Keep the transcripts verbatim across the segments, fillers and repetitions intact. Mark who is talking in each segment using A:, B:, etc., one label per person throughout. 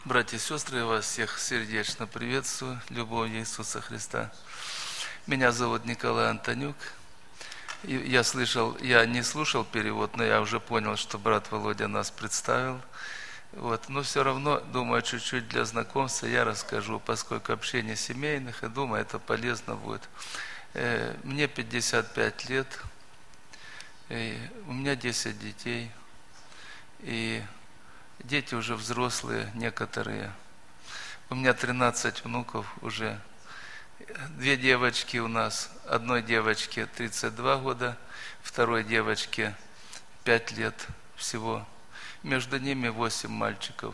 A: Братья и сестры, я вас всех сердечно приветствую, любовью Иисуса Христа. Меня зовут Николай Антонюк. И я слышал, я не слушал перевод, но я уже понял, что брат Володя нас представил. Вот. Но все равно, думаю, чуть-чуть для знакомства я расскажу, поскольку общение семейных, и думаю, это полезно будет. Мне пятьдесят пять лет, и у меня десять детей, и дети уже взрослые, некоторые. У меня тринадцать внуков уже. Две девочки у нас. Одной девочке тридцать два года, второй девочке пять лет всего. Между ними восемь мальчиков.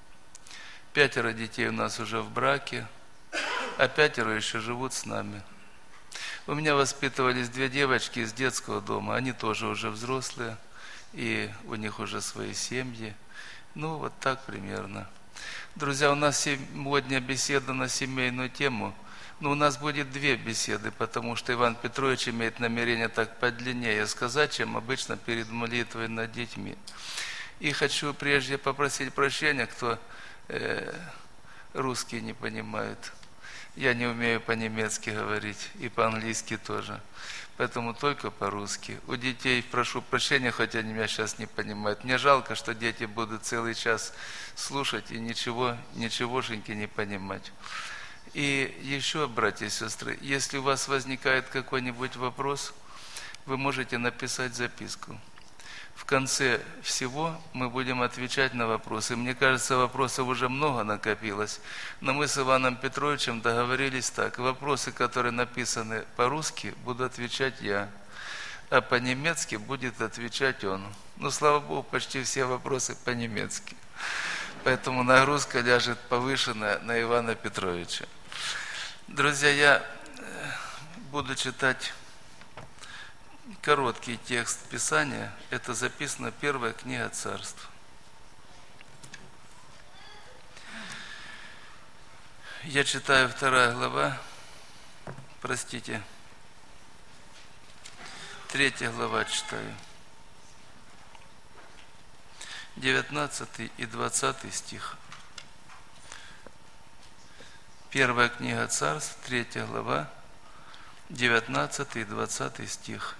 A: Пятеро детей у нас уже в браке, а пятеро еще живут с нами. У меня воспитывались две девочки из детского дома. Они тоже уже взрослые, и у них уже свои семьи. Ну, вот так примерно. Друзья, у нас сегодня беседа на семейную тему. Но у нас будет две беседы, потому что Иван Петрович имеет намерение так подлиннее сказать, чем обычно перед молитвой над детьми. И хочу прежде попросить прощения, кто э, русский не понимает. Я не умею по-немецки говорить, и по-английски тоже. Поэтому только по-русски. У детей прошу прощения, хоть они меня сейчас не понимают. Мне жалко, что дети будут целый час слушать и ничего, ничегошеньки не понимать. И еще, братья и сестры, если у вас возникает какой-нибудь вопрос, вы можете написать записку. В конце всего мы будем отвечать на вопросы. Мне кажется, вопросов уже много накопилось. Но мы с Иваном Петровичем договорились так. Вопросы, которые написаны по-русски, буду отвечать я. А по-немецки будет отвечать он. Ну, слава Богу, почти все вопросы по-немецки. Поэтому нагрузка ляжет повышенная на Ивана Петровича. Друзья, я буду читать короткий текст Писания. Это записано первая книга Царств. Я читаю вторая глава, простите, третья глава читаю, девятнадцатый и двадцатый стих. Первая книга Царств, третья глава, девятнадцатый и двадцатый стих.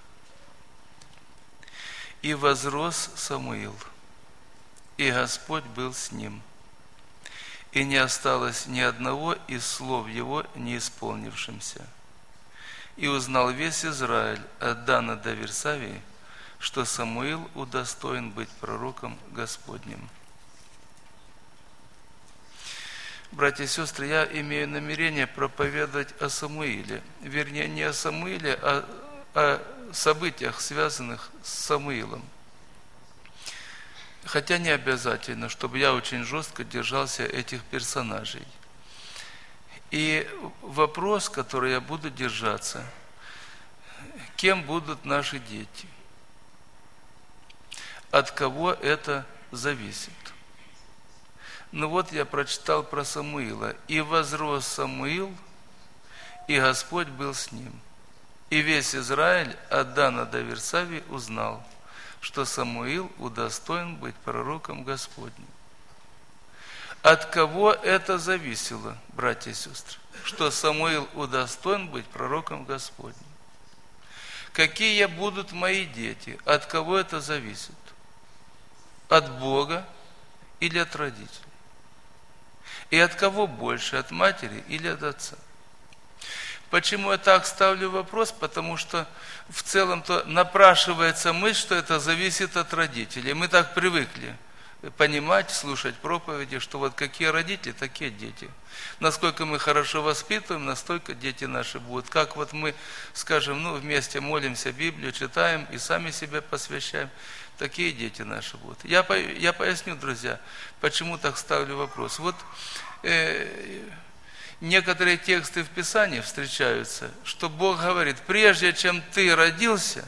A: «И возрос Самуил, и Господь был с ним, и не осталось ни одного из слов его не исполнившимся. И узнал весь Израиль от Дана до Вирсавии, что Самуил удостоен быть пророком Господним». Братья и сестры, я имею намерение проповедовать о Самуиле. Вернее, не о Самуиле, а о событиях, связанных с Самуилом. Хотя не обязательно, чтобы я очень жестко держался этих персонажей. И вопрос, который я буду держаться, кем будут наши дети? От кого это зависит? Ну вот я прочитал про Самуила. «И возрос Самуил, и Господь был с ним. И весь Израиль от Дана до Вирсавии узнал, что Самуил удостоен быть пророком Господним». От кого это зависело, братья и сестры? Что Самуил удостоен быть пророком Господним. Какие будут мои дети? От кого это зависит? От Бога или от родителей? И от кого больше, от матери или от отца? Почему я так ставлю вопрос? Потому что в целом-то напрашивается мысль, что это зависит от родителей. Мы так привыкли понимать, слушать проповеди, что вот какие родители, такие дети. Насколько мы хорошо воспитываем, настолько дети наши будут. Как вот мы, скажем, ну, вместе молимся, Библию читаем и сами себя посвящаем, такие дети наши будут. Я, я поясню, друзья, почему так ставлю вопрос. Вот э, некоторые тексты в Писании встречаются, что Бог говорит: прежде чем ты родился,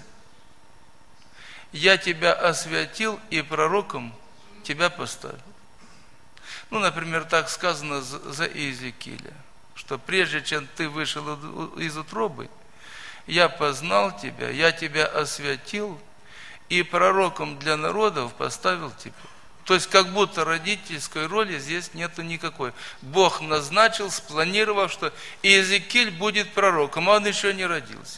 A: я тебя освятил и пророком тебя поставил. Ну, например, так сказано за Иезекииля, что прежде чем ты вышел из утробы, я познал тебя, я тебя освятил и пророком для народов поставил тебя. То есть, как будто родительской роли здесь нету никакой. Бог назначил, спланировал, что Иезекииль будет пророком, а он еще не родился.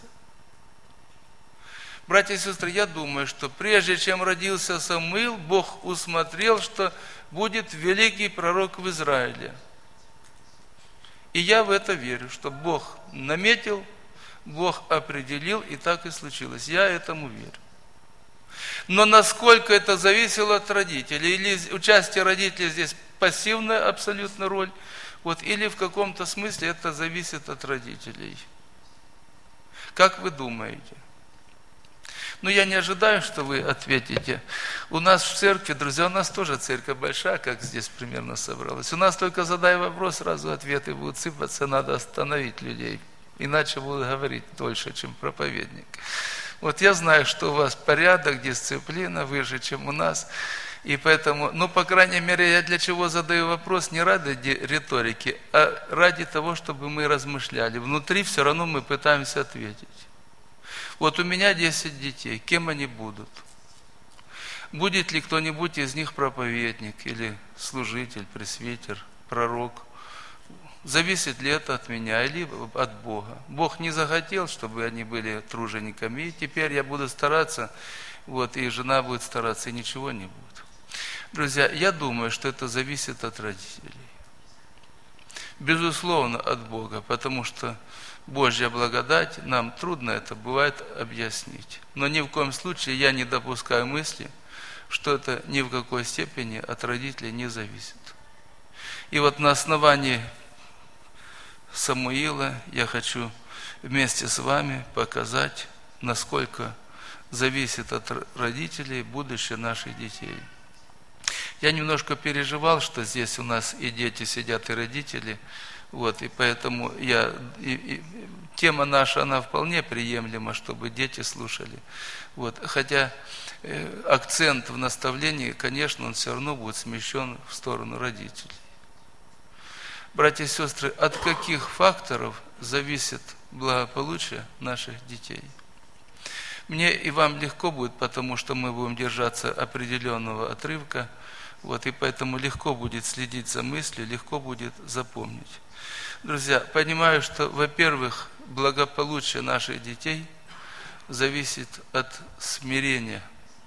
A: Братья и сестры, я думаю, что прежде чем родился Самуил, Бог усмотрел, что будет великий пророк в Израиле. И я в это верю, что Бог наметил, Бог определил, и так и случилось. Я этому верю. Но насколько это зависело от родителей, или участие родителей здесь пассивная абсолютно роль, вот, или в каком-то смысле это зависит от родителей. Как вы думаете? Ну, я не ожидаю, что вы ответите. У нас в церкви, друзья, у нас тоже церковь большая, как здесь примерно собралась. У нас только задай вопрос, сразу ответы будут сыпаться, надо остановить людей. Иначе будут говорить дольше, чем проповедник. Вот я знаю, что у вас порядок, дисциплина выше, чем у нас. И поэтому, ну, по крайней мере, я для чего задаю вопрос? Не ради риторики, а ради того, чтобы мы размышляли. Внутри все равно мы пытаемся ответить. Вот у меня десять детей, кем они будут? Будет ли кто-нибудь из них проповедник или служитель, пресвитер, пророк? Зависит ли это от меня или от Бога? Бог не захотел, чтобы они были тружениками, и теперь я буду стараться, вот, и жена будет стараться, и ничего не будет. Друзья, я думаю, что это зависит от родителей. Безусловно, от Бога, потому что Божья благодать, нам трудно это бывает объяснить. Но ни в коем случае я не допускаю мысли, что это ни в какой степени от родителей не зависит. И вот на основании Самуила я хочу вместе с вами показать, насколько зависит от родителей будущее наших детей. Я немножко переживал, что здесь у нас и дети сидят, и родители. Вот, и поэтому я, и, и, тема наша, она вполне приемлема, чтобы дети слушали. Вот, хотя э, акцент в наставлении, конечно, он все равно будет смещен в сторону родителей. Братья и сестры, от каких факторов зависит благополучие наших детей? Мне и вам легко будет, потому что мы будем держаться определенного отрывка, вот, и поэтому легко будет следить за мыслью, легко будет запомнить. Друзья, понимаю, что, во-первых, благополучие наших детей зависит от смирения.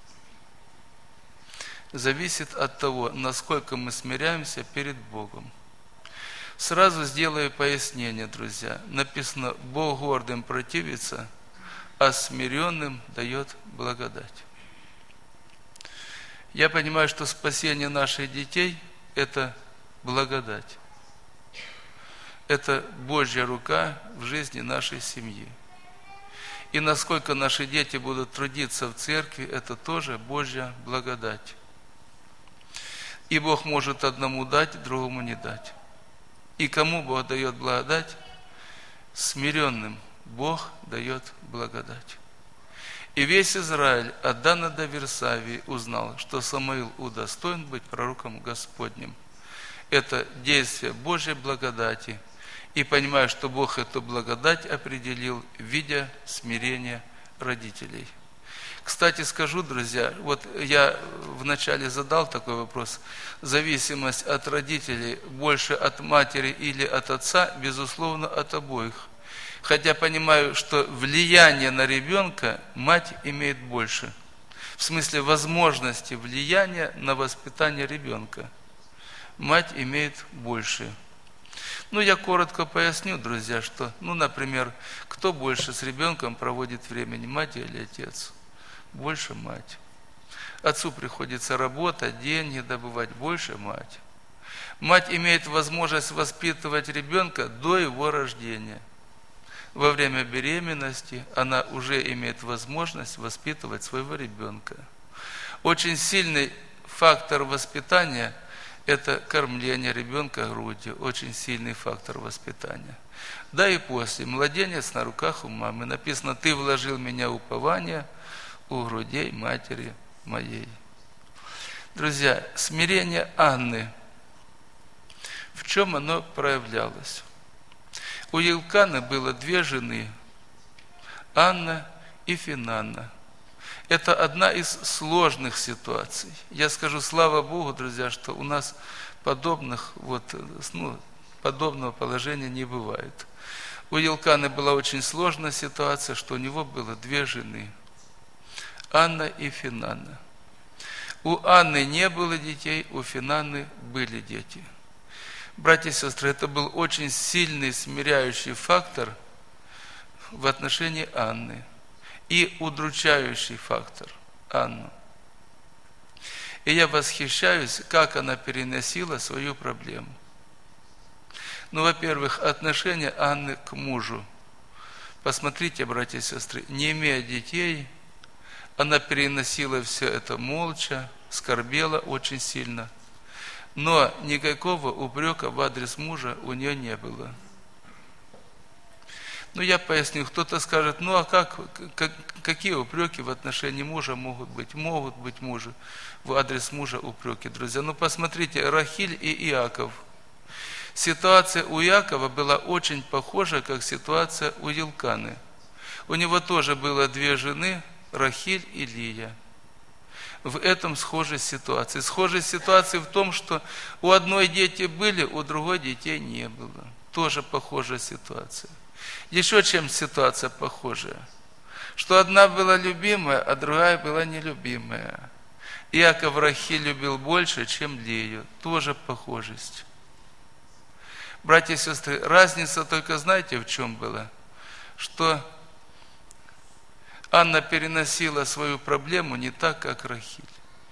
A: Зависит от того, насколько мы смиряемся перед Богом. Сразу сделаю пояснение, друзья. Написано, Бог гордым противится, а смиренным дает благодать. Я понимаю, что спасение наших детей – это благодать. Это Божья рука в жизни нашей семьи. И насколько наши дети будут трудиться в церкви, это тоже Божья благодать. И Бог может одному дать, другому не дать. И кому Бог дает благодать? Смиренным Бог дает благодать. И весь Израиль от Дана до Версавии узнал, что Самуил удостоен быть пророком Господним. Это действие Божьей благодати. И понимаю, что Бог эту благодать определил, видя смирение родителей. Кстати, скажу, друзья, вот я вначале задал такой вопрос. Зависимость от родителей больше от матери или от отца, безусловно, от обоих. Хотя понимаю, что влияние на ребенка мать имеет больше. В смысле возможности влияния на воспитание ребенка. Мать имеет больше. Ну, я коротко поясню, друзья, что, ну, например, кто больше с ребенком проводит времени, мать или отец? Больше мать. Отцу приходится работать, деньги добывать, больше мать. Мать имеет возможность воспитывать ребенка до его рождения. Во время беременности она уже имеет возможность воспитывать своего ребенка. Очень сильный фактор воспитания – это кормление ребенка грудью, очень сильный фактор воспитания. Да и после, младенец на руках у мамы. Написано, ты вложил меня в упование у грудей матери моей. Друзья, смирение Анны, в чем оно проявлялось? У Елканы было две жены, Анна и Финанна. это одна из сложных ситуаций. Я скажу, слава Богу, друзья, что у нас подобных, вот, ну, подобного положения не бывает. У Елканы была очень сложная ситуация, что у него было две жены, Анна и Финанна. У Анны не было детей, у Финанны были дети. Братья и сестры, это был очень сильный смиряющий фактор в отношении Анны и удручающий фактор Анну. И я восхищаюсь, как она переносила свою проблему. Ну, во-первых, отношение Анны к мужу. Посмотрите, братья и сестры, не имея детей, она переносила все это молча, скорбела очень сильно. Но никакого упрека в адрес мужа у нее не было. Ну, я поясню, кто-то скажет, ну, а как, как, какие упреки в отношении мужа могут быть? Могут быть мужа, в адрес мужа упреки, друзья. Ну, посмотрите, Рахиль и Иаков. Ситуация у Иакова была очень похожа, как ситуация у Елканы. У него тоже было две жены, Рахиль и Лия. В этом схожесть ситуации. Схожесть ситуации в том, что у одной дети были, у другой детей не было. Тоже похожая ситуация. Еще чем ситуация похожая? Что одна была любимая, а другая была нелюбимая. Иаков Рахиль любил больше, чем Лию. Тоже похожесть. Братья и сестры, разница только знаете в чем была? Что Анна переносила свою проблему не так, как Рахиль.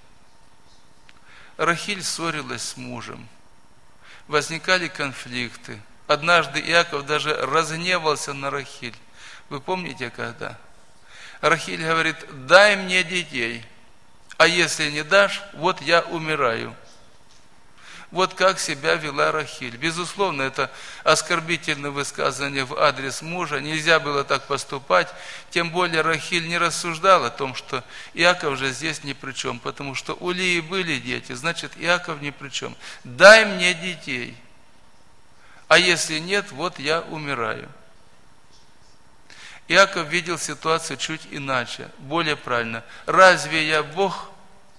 A: Рахиль ссорилась с мужем. Возникали конфликты. Однажды Иаков даже разгневался на Рахиль. Вы помните, когда? Рахиль говорит, дай мне детей, а если не дашь, вот я умираю. Вот как себя вела Рахиль. Безусловно, это оскорбительное высказывание в адрес мужа. Нельзя было так поступать. Тем более Рахиль не рассуждал о том, что Иаков же здесь ни при чем. Потому что у Лии были дети, значит Иаков ни при чем. Дай мне детей. А если нет, вот я умираю. Иаков видел ситуацию чуть иначе, более правильно. Разве я Бог?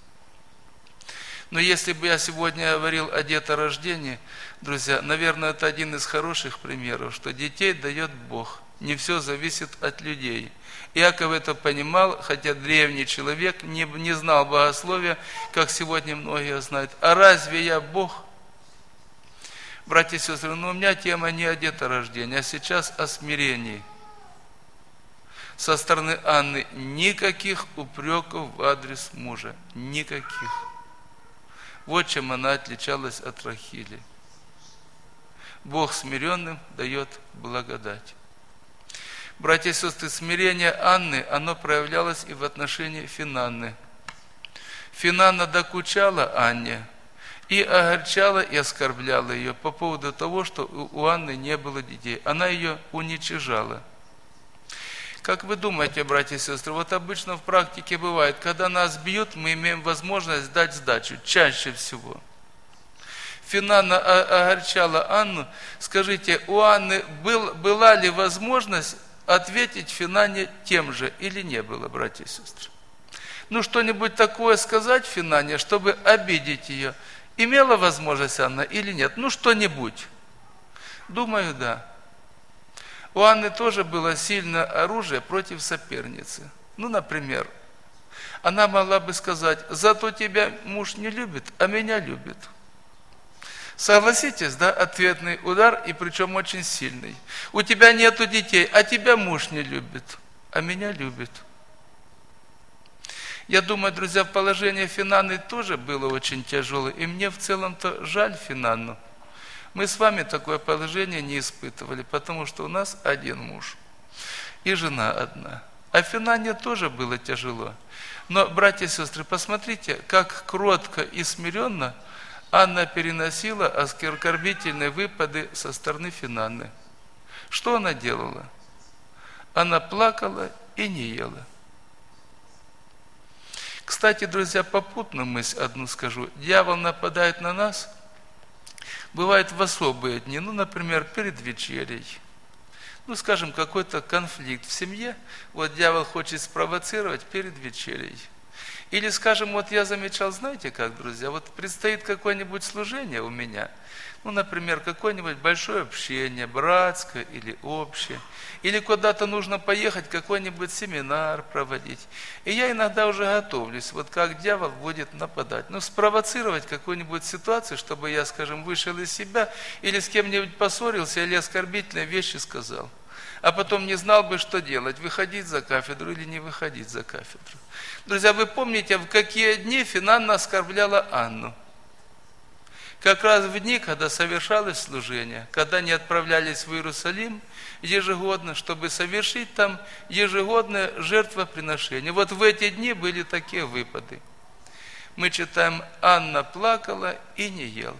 A: Но если бы я сегодня говорил о деторождении, друзья, наверное, это один из хороших примеров, что детей дает Бог. Не все зависит от людей. Иаков это понимал, хотя древний человек не, не знал богословия, как сегодня многие знают. А разве я Бог? Братья и сестры, ну у меня тема не о деторождении, а сейчас о смирении. Со стороны Анны никаких упреков в адрес мужа. Никаких. Вот чем она отличалась от Рахили. Бог смиренным дает благодать. Братья и сестры, смирение Анны, оно проявлялось и в отношении Финанны. Финанна докучала Анне и огорчала и оскорбляла ее по поводу того, что у Анны не было детей. Она ее уничижала. Как вы думаете, братья и сестры, вот обычно в практике бывает, когда нас бьют, мы имеем возможность дать сдачу, чаще всего. Финанна огорчала Анну. Скажите, у Анны был, была ли возможность ответить Финанне тем же или не было, братья и сестры? Ну, что-нибудь такое сказать Финанне, чтобы обидеть ее, имела возможность Анна или нет? Ну, что-нибудь. Думаю, да. У Анны тоже было сильное оружие против соперницы. Ну, например, она могла бы сказать, зато тебя муж не любит, а меня любит. Согласитесь, да, ответный удар, и причем очень сильный. У тебя нету детей, а тебя муж не любит, а меня любит. Я думаю, друзья, положение Финанны тоже было очень тяжелое, и мне в целом-то жаль Финанну. Мы с вами такое положение не испытывали, потому что у нас один муж и жена одна. А Финанне тоже было тяжело. Но, братья и сестры, посмотрите, как кротко и смиренно Анна переносила оскорбительные выпады со стороны Финанны. Что она делала? Она плакала и не ела. Кстати, друзья, попутно мысль одну скажу. Дьявол нападает на нас, бывает в особые дни, ну, например, перед вечерей. ну, скажем, какой-то конфликт в семье, вот дьявол хочет спровоцировать перед вечерей. Или, скажем, вот я замечал, знаете как, друзья, вот предстоит какое-нибудь служение у меня, ну, например, какое-нибудь большое общение, братское или общее, или куда-то нужно поехать, какой-нибудь семинар проводить. И я иногда уже готовлюсь, вот как дьявол будет нападать. Ну, спровоцировать какую-нибудь ситуацию, чтобы я, скажем, вышел из себя, или с кем-нибудь поссорился, или оскорбительные вещи сказал. А потом не знал бы, что делать, выходить за кафедру или не выходить за кафедру. Друзья, вы помните, в какие дни Финанна оскорбляла Анну? Как раз в дни, когда совершалось служение, когда они отправлялись в Иерусалим ежегодно, чтобы совершить там ежегодное жертвоприношение. Вот в эти дни были такие выпады. Мы читаем, Анна плакала и не ела.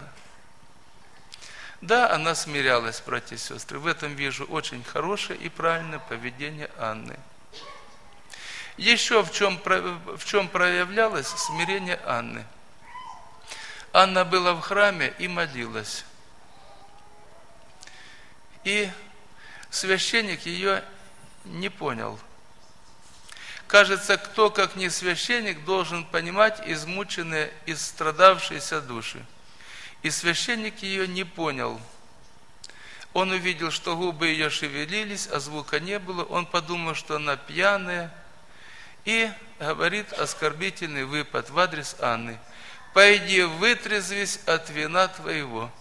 A: Да, она смирялась, братья и сестры. В этом вижу очень хорошее и правильное поведение Анны. Еще в чем, в чем проявлялось смирение Анны. Анна была в храме и молилась. И священник ее не понял. Кажется, кто, как не священник, должен понимать измученные и страдавшиеся души. И священник ее не понял. Он увидел, что губы ее шевелились, а звука не было. Он подумал, что она пьяная. И говорит оскорбительный выпад в адрес Анны. «Пойди, вытрезвись от вина твоего».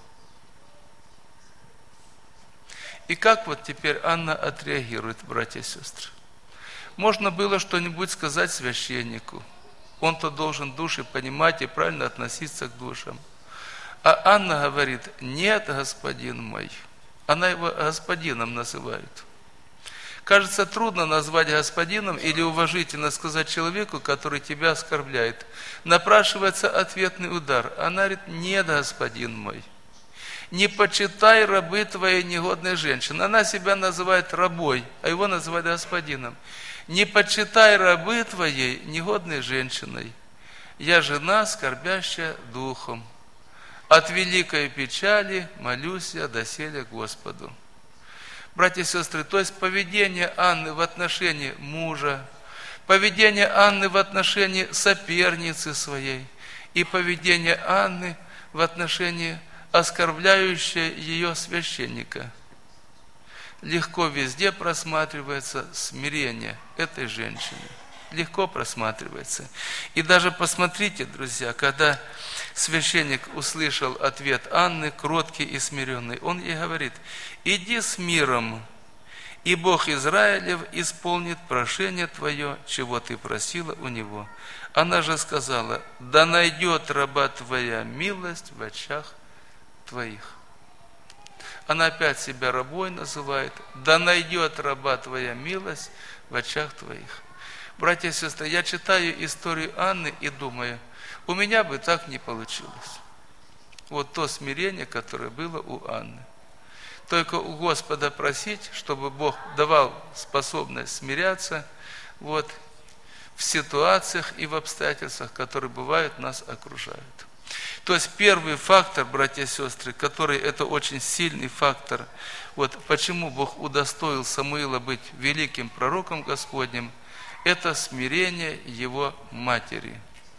A: И как вот теперь Анна отреагирует, братья и сестры? Можно было что-нибудь сказать священнику. Он-то должен души понимать и правильно относиться к душам. А Анна говорит, нет, господин мой. Она его господином называет. Кажется, трудно назвать господином или уважительно сказать человеку, который тебя оскорбляет. Напрашивается ответный удар. Она говорит, нет, господин мой. Не почитай рабы твоей негодной женщины. Она себя называет рабой, а его называют господином. Не почитай рабы твоей негодной женщиной. Я жена, скорбящая духом. От великой печали молюсь я доселе Господу. Братья и сестры, то есть поведение Анны в отношении мужа, поведение Анны в отношении соперницы своей и поведение Анны в отношении оскорбляющего ее священника. Легко везде просматривается смирение этой женщины. Легко просматривается. И даже посмотрите, друзья, когда священник услышал ответ Анны, кроткий и смиренный, он ей говорит, иди с миром, и Бог Израилев исполнит прошение твое, чего ты просила у него. Она же сказала, да найдет раба твоя милость в очах твоих. Она опять себя рабой называет, да найдет раба твоя милость в очах твоих. Братья и сестры, я читаю историю Анны и думаю, у меня бы так не получилось. Вот то смирение, которое было у Анны. Только у Господа просить, чтобы Бог давал способность смиряться вот, в ситуациях и в обстоятельствах, которые бывают, нас окружают. То есть первый фактор, братья и сестры, который это очень сильный фактор, вот почему Бог удостоил Самуила быть великим пророком Господним, это смирение его матери.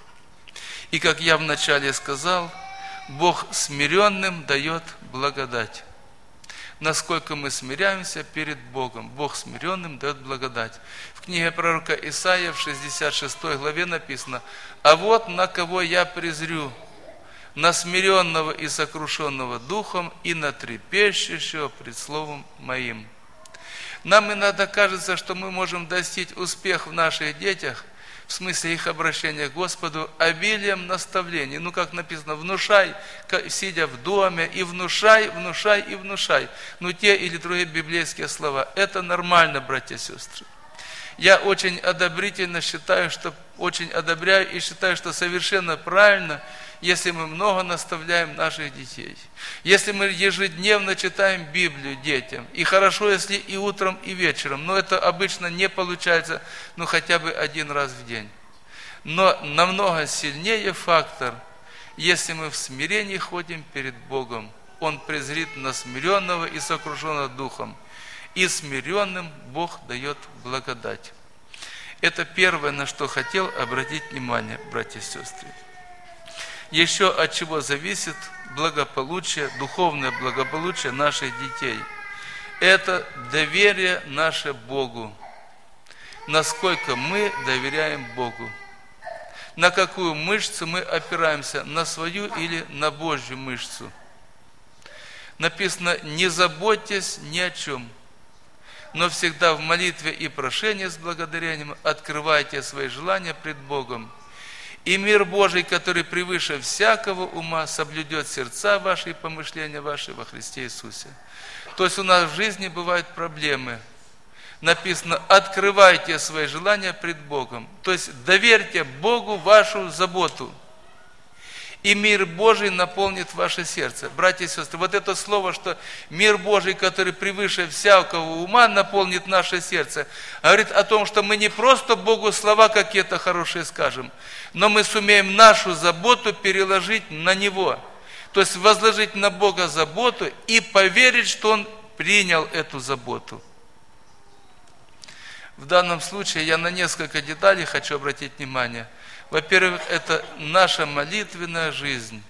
A: И как я вначале сказал, Бог смиренным дает благодать. Насколько мы смиряемся перед Богом, Бог смиренным дает благодать. В книге пророка Исаия в шестьдесят шестой главе написано, «А вот на кого я презрю, на смиренного и сокрушенного духом и на трепещущего пред словом моим». Нам иногда кажется, что мы можем достичь успеха в наших детях, в смысле их обращения к Господу, обилием наставлений. Ну, как написано, внушай, сидя в доме, и внушай, внушай и внушай. Ну, те или другие библейские слова. Это нормально, братья и сестры. Я очень одобрительно считаю, что очень одобряю и считаю, что совершенно правильно, если мы много наставляем наших детей. Если мы ежедневно читаем Библию детям. И хорошо, если и утром, и вечером. Но это обычно не получается, ну, хотя бы один раз в день. Но намного сильнее фактор, если мы в смирении ходим перед Богом. Он презрит на смиренного и сокрушенного духом. и смиренным Бог дает благодать. Это первое, на что хотел обратить внимание, братья и сестры. Еще от чего зависит благополучие, духовное благополучие наших детей. Это доверие наше Богу. Насколько мы доверяем Богу. На какую мышцу мы опираемся, на свою или на Божью мышцу. Написано: не заботьтесь ни о чем, но всегда в молитве и прошении с благодарением открывайте свои желания пред Богом. И мир Божий, который превыше всякого ума, соблюдет сердца ваши и помышления ваши во Христе Иисусе. То есть у нас в жизни бывают проблемы. Написано: открывайте свои желания пред Богом. То есть доверьте Богу вашу заботу. И мир Божий наполнит ваше сердце. Братья и сестры, вот это слово, что мир Божий, который превыше всякого ума, наполнит наше сердце, говорит о том, что мы не просто Богу слова какие-то хорошие скажем, но мы сумеем нашу заботу переложить на Него. То есть возложить на Бога заботу и поверить, что Он принял эту заботу. В данном случае я на несколько деталей хочу обратить внимание. Во-первых, это наша молитвенная жизнь.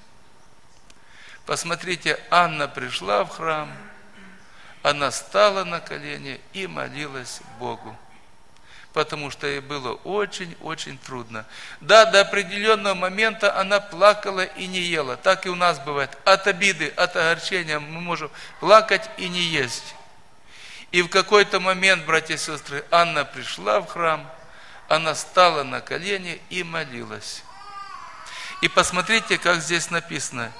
A: Посмотрите, Анна пришла в храм, она стала на колени и молилась Богу, потому что ей было очень-очень трудно. Да, до определенного момента она плакала и не ела. Так и у нас бывает. От обиды, от огорчения мы можем плакать и не есть. И в какой-то момент, братья и сестры, Анна пришла в храм, она стала на колени и молилась. И посмотрите, как здесь написано.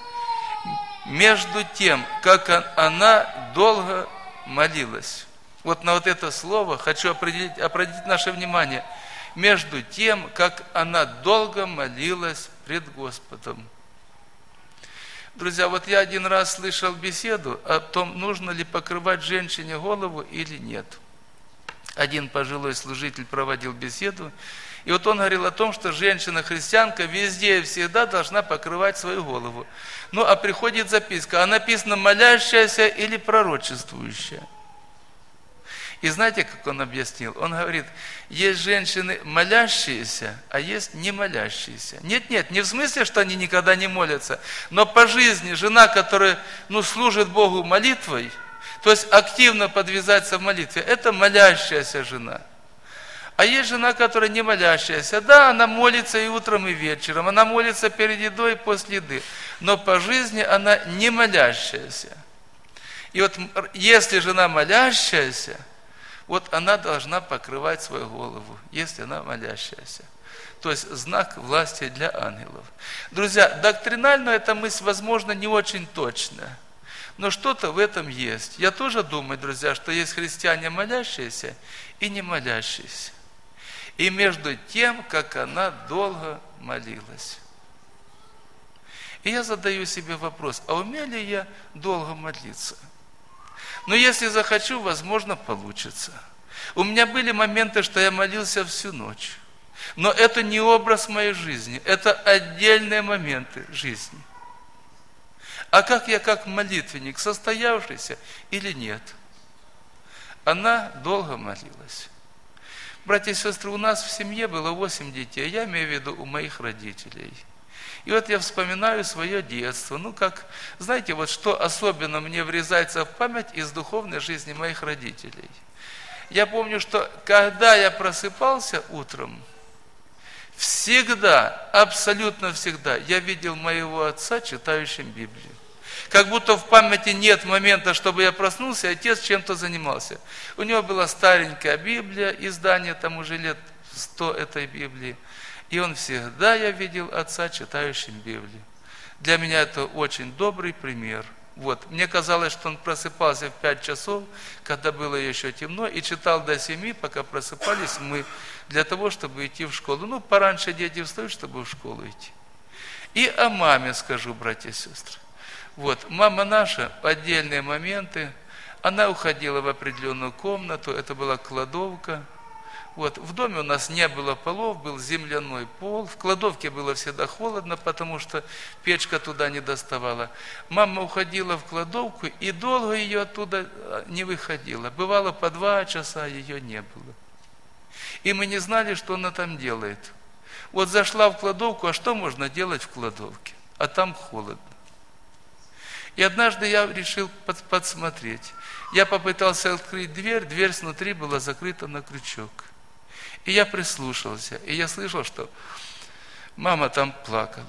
A: Между тем, как она долго молилась. Вот на вот это слово хочу определить, определить наше внимание. Между тем, как она долго молилась пред Господом. Друзья, вот я один раз слышал беседу о том, нужно ли покрывать женщине голову или нет. Один пожилой служитель проводил беседу, и вот он говорил о том, что женщина-христианка везде и всегда должна покрывать свою голову. Ну, а приходит записка, а написано «молящаяся» или «пророчествующая». И знаете, как он объяснил? Он говорит, есть женщины молящиеся, а есть не молящиеся. Нет-нет, не в смысле, что они никогда не молятся, но по жизни жена, которая ну, служит Богу молитвой, то есть активно подвязаться в молитве, это молящаяся жена. А есть жена, которая не молящаяся. Да, она молится и утром, и вечером, она молится перед едой и после еды, но по жизни она не молящаяся. И вот если жена молящаяся, вот она должна покрывать свою голову, если она молящаяся. То есть знак власти для ангелов. Друзья, доктринально эта мысль, возможно, не очень точная, но что-то в этом есть. Я тоже думаю, друзья, что есть христиане молящиеся и не молящиеся. И между тем, как она долго молилась. И я задаю себе вопрос, а умею ли я долго молиться? Но если захочу, возможно, получится. У меня были моменты, что я молился всю ночь. Но это не образ моей жизни, это отдельные моменты жизни. А как я как молитвенник, состоявшийся или нет? Она долго молилась. Братья и сестры, у нас в семье было восемь детей, я имею в виду у моих родителей. И вот я вспоминаю свое детство. Ну, как, знаете, вот что особенно мне врезается в память из духовной жизни моих родителей. Я помню, что когда я просыпался утром, всегда, абсолютно всегда, я видел моего отца, читающим Библию. Как будто в памяти нет момента, чтобы я проснулся, и отец чем-то занимался. У него была старенькая Библия, издание там уже лет сто этой Библии. И он всегда, я видел отца, читающим Библию. Для меня это очень добрый пример. Вот. Мне казалось, что он просыпался в пять часов, когда было еще темно, и читал до семи, пока просыпались мы, для того, чтобы идти в школу. Ну, пораньше дети встают, чтобы в школу идти. И о маме скажу, братья и сестры. Вот. Мама наша, отдельные моменты, она уходила в определенную комнату, это была кладовка. Вот. В доме у нас не было полов, был земляной пол. В кладовке было всегда холодно, потому что печка туда не доставала. Мама уходила в кладовку и долго ее оттуда не выходила. Бывало, по два часа ее не было. И мы не знали, что она там делает. Вот зашла в кладовку, а что можно делать в кладовке? А там холодно. И однажды я решил подсмотреть. Я попытался открыть дверь, дверь снутри была закрыта на крючок. И я прислушался, и я слышал, что мама там плакала.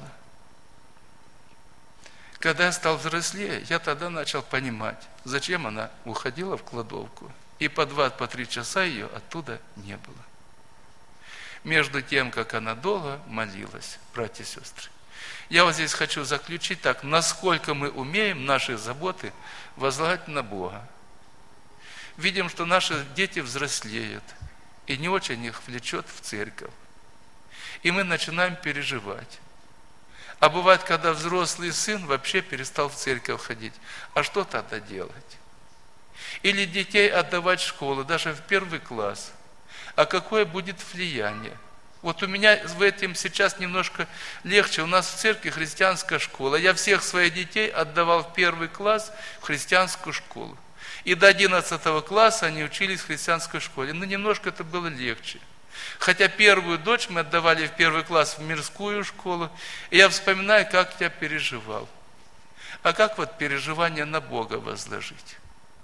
A: Когда я стал взрослее, я тогда начал понимать, зачем она уходила в кладовку. И по два, по три часа ее оттуда не было. Между тем, как она долго молилась, братья и сестры. Я вот здесь хочу заключить так, насколько мы умеем наши заботы возлагать на Бога. Видим, что наши дети взрослеют, и не очень их влечет в церковь. И мы начинаем переживать. А бывает, когда взрослый сын вообще перестал в церковь ходить. А что тогда делать? Или детей отдавать в школу, даже в первый класс. А какое будет влияние? Вот у меня в этом сейчас немножко легче. У нас в церкви христианская школа. Я всех своих детей отдавал в первый класс в христианскую школу. И до одиннадцатого класса они учились в христианской школе. Но немножко это было легче. Хотя первую дочь мы отдавали в первый класс в мирскую школу. И я вспоминаю, как я переживал. А как вот переживание на Бога возложить?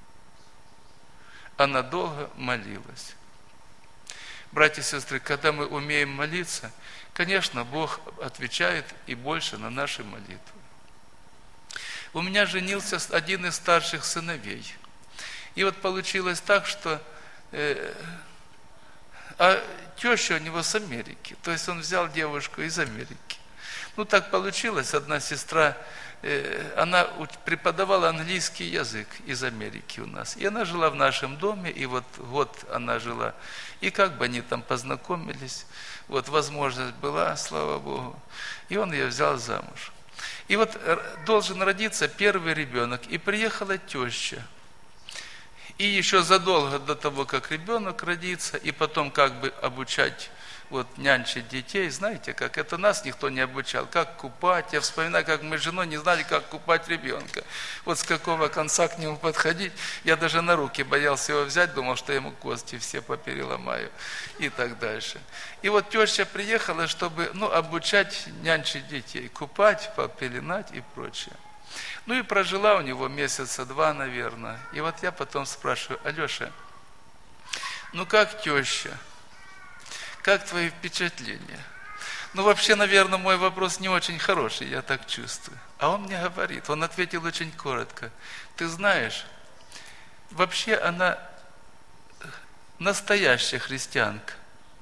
A: Она долго молилась. Братья и сестры, когда мы умеем молиться, конечно, Бог отвечает и больше на наши молитвы. У меня женился один из старших сыновей. И вот получилось так, что э, а теща у него с Америки. То есть он взял девушку из Америки. Ну так получилось, одна сестра, э, она преподавала английский язык из Америки у нас. И она жила в нашем доме, и вот год она жила. И как бы они там познакомились, вот возможность была, слава Богу. И он ее взял замуж. И вот должен родиться первый ребенок, и приехала теща. И еще задолго до того, как ребенок родится, и потом как бы обучать, вот нянчить детей, знаете, как это нас никто не обучал, как купать. Я вспоминаю, как мы с женой не знали, как купать ребенка. Вот с какого конца к нему подходить. Я даже на руки боялся его взять, думал, что я ему кости все попереломаю и так дальше. И вот теща приехала, чтобы, ну, обучать нянчить детей, купать, попеленать и прочее. Ну и прожила у него месяца два, наверное. И вот я потом спрашиваю: Алеша, ну как теща? Как твои впечатления? Ну вообще, наверное, мой вопрос не очень хороший, я так чувствую. А он мне говорит, он ответил очень коротко. Ты знаешь, вообще она настоящая христианка.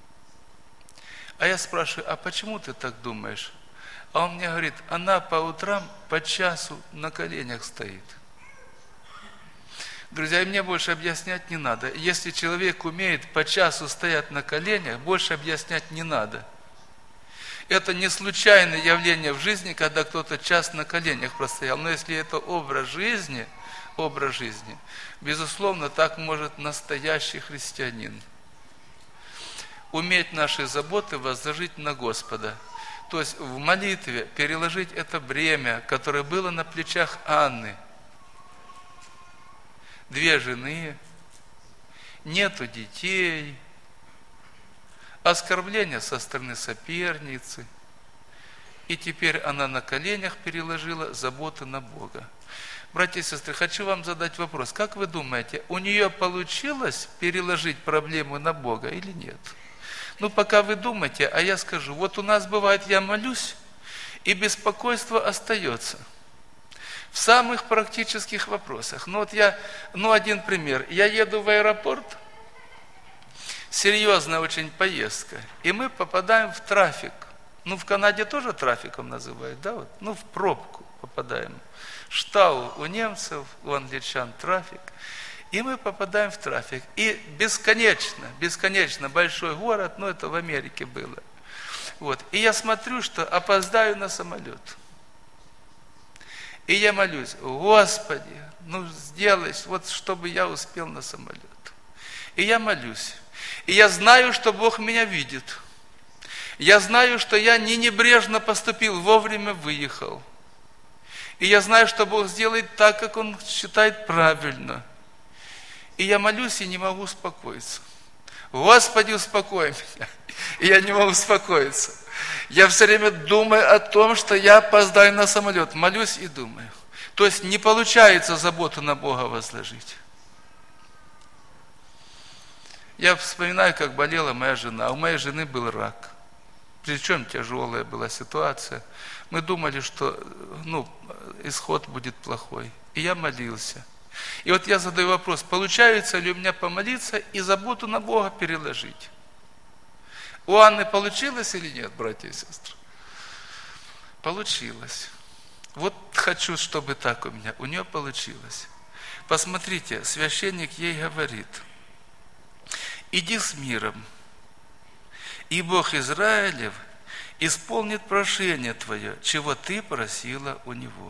A: А я спрашиваю, а почему ты так думаешь? А он мне говорит, она по утрам по часу на коленях стоит. Друзья, и мне больше объяснять не надо. Если человек умеет по часу стоять на коленях, больше объяснять не надо. Это не случайное явление в жизни, когда кто-то час на коленях простоял. Но если это образ жизни, образ жизни, безусловно, так может настоящий христианин. Уметь наши заботы возложить на Господа. То есть в молитве переложить это бремя, которое было на плечах Анны. Две жены, нету детей, оскорбления со стороны соперницы. И теперь она на коленях переложила заботы на Бога. Братья и сестры, хочу вам задать вопрос. Как вы думаете, у нее получилось переложить проблемы на Бога или нет? Ну, пока вы думаете, а я скажу, вот у нас бывает, я молюсь, и беспокойство остается. В самых практических вопросах. Ну, вот я, ну, один пример. Я еду в аэропорт, серьезная очень поездка, и мы попадаем в трафик. Ну, в Канаде тоже трафиком называют, да, вот, ну, в пробку попадаем. Штау у немцев, у англичан трафик. И мы попадаем в трафик. И бесконечно, бесконечно большой город, ну, это в Америке было. Вот. И я смотрю, что опоздаю на самолет. И я молюсь, Господи, ну сделай, вот чтобы я успел на самолет. И я молюсь. И я знаю, что Бог меня видит. Я знаю, что я не небрежно поступил, вовремя выехал. И я знаю, что Бог сделает так, как Он считает правильно. И я молюсь и не могу успокоиться. Господи, успокой меня. И я не могу успокоиться. Я все время думаю о том, что я опоздаю на самолет. Молюсь и думаю. То есть не получается заботу на Бога возложить. Я вспоминаю, как болела моя жена. У моей жены был рак. Причем тяжелая была ситуация. Мы думали, что ну, исход будет плохой. И я молился. И вот я задаю вопрос, получается ли у меня помолиться и заботу на Бога переложить? У Анны получилось или нет, братья и сестры? Получилось. Вот хочу, чтобы так у меня. У нее получилось. Посмотрите, священник ей говорит, иди с миром, и Бог Израилев исполнит прошение твое, чего ты просила у Него.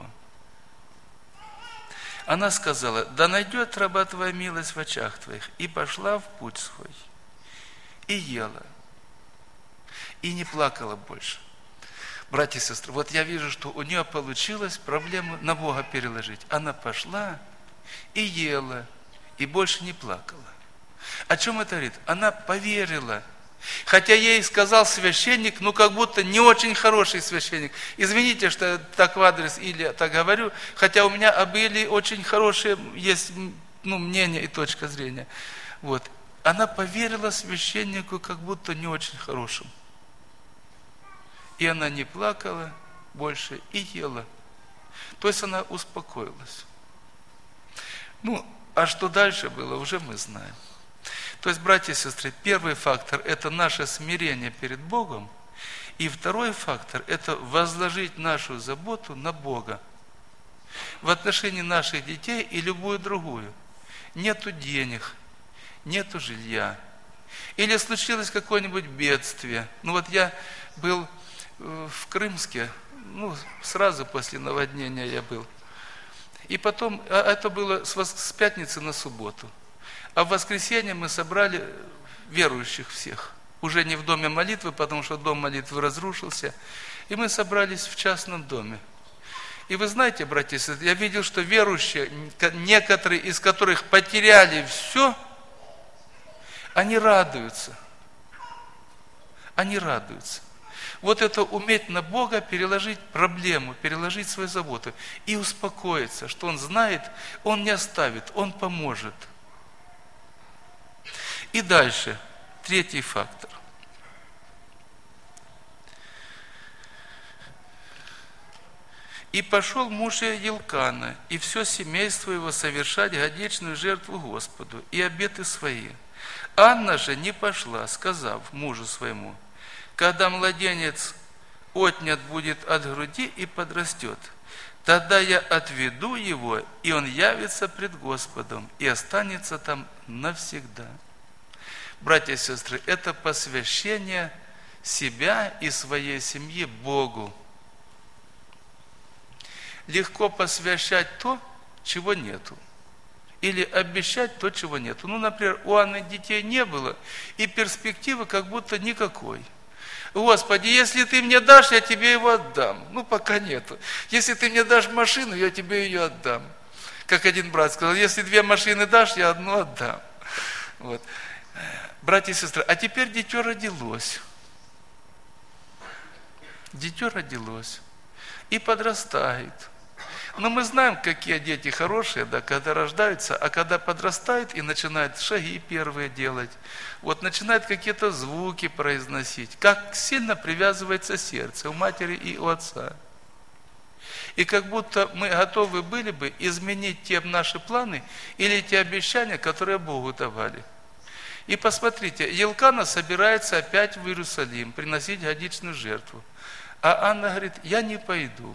A: Она сказала, да найдет раба твоя милость в очах твоих, и пошла в путь свой, и ела, и не плакала больше. Братья и сестры, вот я вижу, что у нее получилось проблему на Бога переложить. Она пошла и ела, и больше не плакала. О чем это говорит? Она поверила. Хотя ей сказал священник, ну как будто не очень хороший священник. Извините, что я так в адрес Илья так говорю, хотя у меня об Илии очень хорошие есть ну, мнение и точка зрения. Вот. Она поверила священнику как будто не очень хорошему. И она не плакала больше и ела. То есть она успокоилась. Ну, а что дальше было, уже мы знаем. То есть, братья и сестры, первый фактор – это наше смирение перед Богом. И второй фактор – это возложить нашу заботу на Бога. В отношении наших детей и любую другую. Нету денег, нету жилья. Или случилось какое-нибудь бедствие. Ну вот я был в Крымске, ну сразу после наводнения я был. И потом, а это было с пятницы на субботу. А в воскресенье мы собрали верующих всех. Уже не в доме молитвы, потому что дом молитвы разрушился. И мы собрались в частном доме. И вы знаете, братья и сестры, я видел, что верующие, некоторые из которых потеряли все, они радуются. Они радуются. Вот это уметь на Бога переложить проблему, переложить свою заботу и успокоиться, что Он знает, Он не оставит, Он поможет. И дальше, третий фактор. И пошел муж Елкана, и все семейство его совершать годичную жертву Господу, и обеты свои. Анна же не пошла, сказав мужу своему, когда младенец отнят будет от груди и подрастет, тогда я отведу его, и он явится пред Господом, и останется там навсегда. Братья и сестры, это посвящение себя и своей семьи Богу. Легко посвящать то, чего нету. Или обещать то, чего нету. Ну, например, у Анны детей не было, и перспективы как будто никакой. Господи, если ты мне дашь, я тебе его отдам. Ну, пока нету. Если ты мне дашь машину, я тебе ее отдам. Как один брат сказал, если две машины дашь, я одну отдам. Вот. Братья и сестры, а теперь дитё родилось. Дитё родилось. И подрастает. Но мы знаем, какие дети хорошие, да, когда рождаются, а когда подрастают и начинают шаги первые делать, вот начинают какие-то звуки произносить, как сильно привязывается сердце у матери и у отца. И как будто мы готовы были бы изменить те наши планы или те обещания, которые Богу давали. И посмотрите, Елкана собирается опять в Иерусалим приносить годичную жертву. А Анна говорит, я не пойду.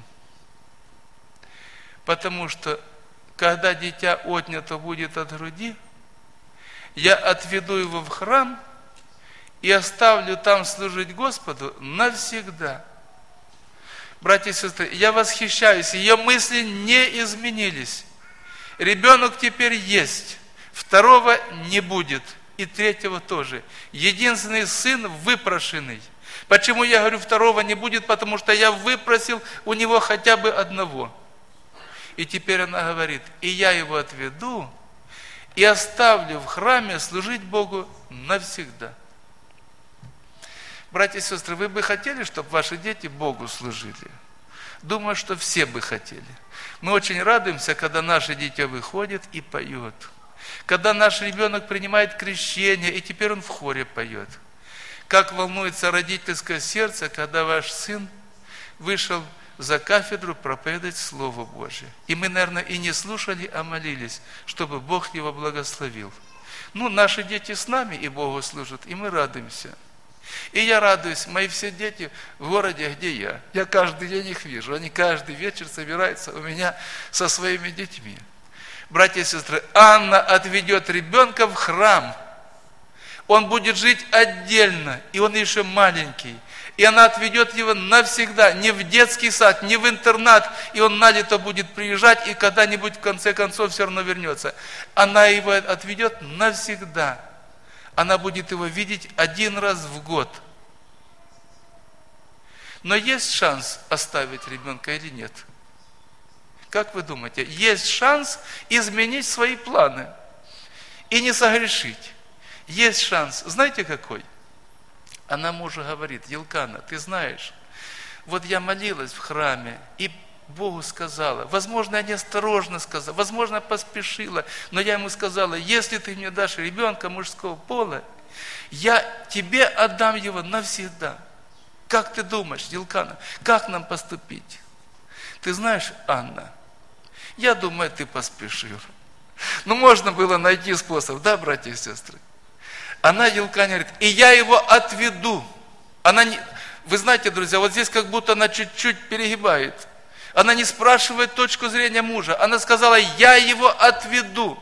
A: Потому что, когда дитя отнято будет от груди, я отведу его в храм и оставлю там служить Господу навсегда. Братья и сестры, я восхищаюсь, ее мысли не изменились. Ребенок теперь есть, второго не будет. и третьего тоже. Единственный сын выпрошенный. Почему я говорю, второго не будет? Потому что я выпросил у него хотя бы одного. И теперь она говорит, и я его отведу, и оставлю в храме служить Богу навсегда. Братья и сестры, вы бы хотели, чтобы ваши дети Богу служили? Думаю, что все бы хотели. Мы очень радуемся, когда наше дитя выходит и поет. Когда наш ребенок принимает крещение, и теперь он в хоре поет. Как волнуется родительское сердце, когда ваш сын вышел за кафедру проповедовать Слово Божие. И мы, наверное, и не слушали, а молились, чтобы Бог его благословил. Ну, наши дети с нами и Богу служат, и мы радуемся. И я радуюсь, мои все дети в городе, где я. Я каждый день их вижу. Они каждый вечер собираются у меня со своими детьми. Братья и сестры, Анна отведет ребенка в храм. Он будет жить отдельно, и он еще маленький. И она отведет его навсегда, не в детский сад, не в интернат, и он на лето будет приезжать, и когда-нибудь в конце концов все равно вернется. Она его отведет навсегда. Она будет его видеть один раз в год. Но есть шанс оставить ребенка или нет? Как вы думаете? Есть шанс изменить свои планы и не согрешить. Есть шанс. Знаете какой? Она мужу говорит, Елкана, ты знаешь, вот я молилась в храме и Богу сказала, возможно, я неосторожно сказала, возможно, поспешила, но я ему сказала, если ты мне дашь ребенка мужского пола, я тебе отдам его навсегда. Как ты думаешь, Елкана, как нам поступить? Ты знаешь, Анна, я думаю, ты поспешил. Ну, можно было найти способ, да, братья и сестры? Она, Елкане, говорит, и я его отведу. Она не... Вы знаете, друзья, вот здесь как будто она чуть-чуть перегибает. Она не спрашивает точку зрения мужа. Она сказала, я его отведу.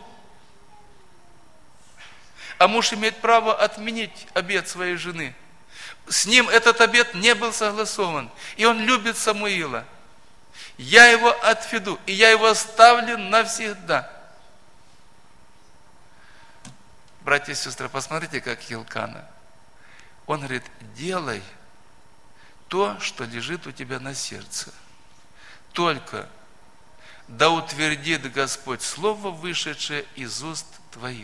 A: А муж имеет право отменить обет своей жены. С ним этот обет не был согласован. И он любит Самуила. Я его отведу, и я его оставлю навсегда. Братья и сестры, посмотрите, как Елкана. Он говорит, делай то, что лежит у тебя на сердце. Только да утвердит Господь слово, вышедшее из уст твоих.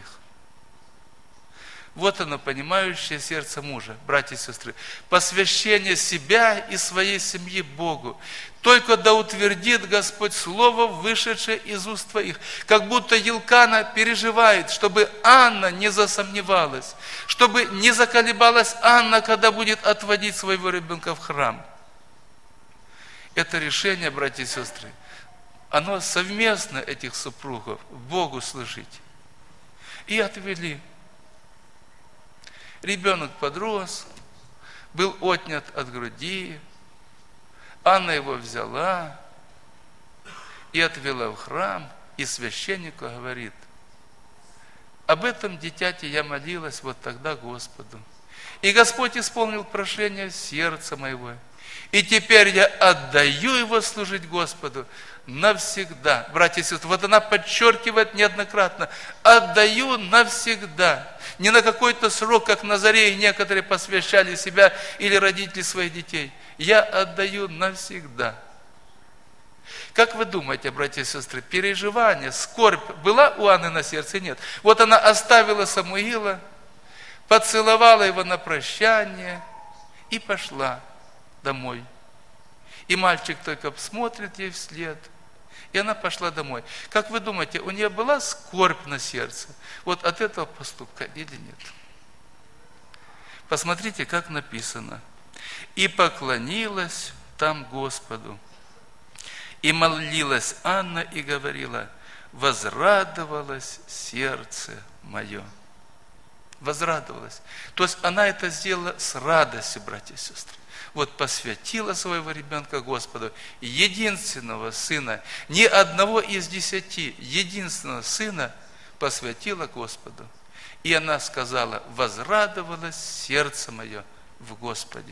A: Вот оно, понимающее сердце мужа, братья и сестры. Посвящение себя и своей семьи Богу. Только да утвердит Господь слово, вышедшее из уст твоих. Как будто Елкана переживает, чтобы Анна не засомневалась, чтобы не заколебалась Анна, когда будет отводить своего ребенка в храм. Это решение, братья и сестры, оно совместно этих супругов Богу служить. И отвели. Ребенок подрос, был отнят от груди, Анна его взяла и отвела в храм, и священнику говорит, об этом дитяти я молилась вот тогда Господу. И Господь исполнил прошение сердца моего. И теперь я отдаю его служить Господу навсегда. Братья и сестры, вот она подчеркивает неоднократно. Отдаю навсегда. Не на какой-то срок, как на заре некоторые посвящали себя или родители своих детей. Я отдаю навсегда. Как вы думаете, братья и сестры, переживание, скорбь была у Анны на сердце? Нет. Вот она оставила Самуила, поцеловала его на прощание и пошла домой. И мальчик только смотрит ей вслед, и она пошла домой. Как вы думаете, у нее была скорбь на сердце вот от этого поступка или нет? Посмотрите, как написано. И поклонилась там Господу. И молилась Анна и говорила, возрадовалось сердце мое. Возрадовалась. То есть она это сделала с радостью, братья и сестры. Вот посвятила своего ребенка Господу, единственного сына, ни одного из десяти, единственного сына посвятила Господу. И она сказала, возрадовалось сердце мое в Господе.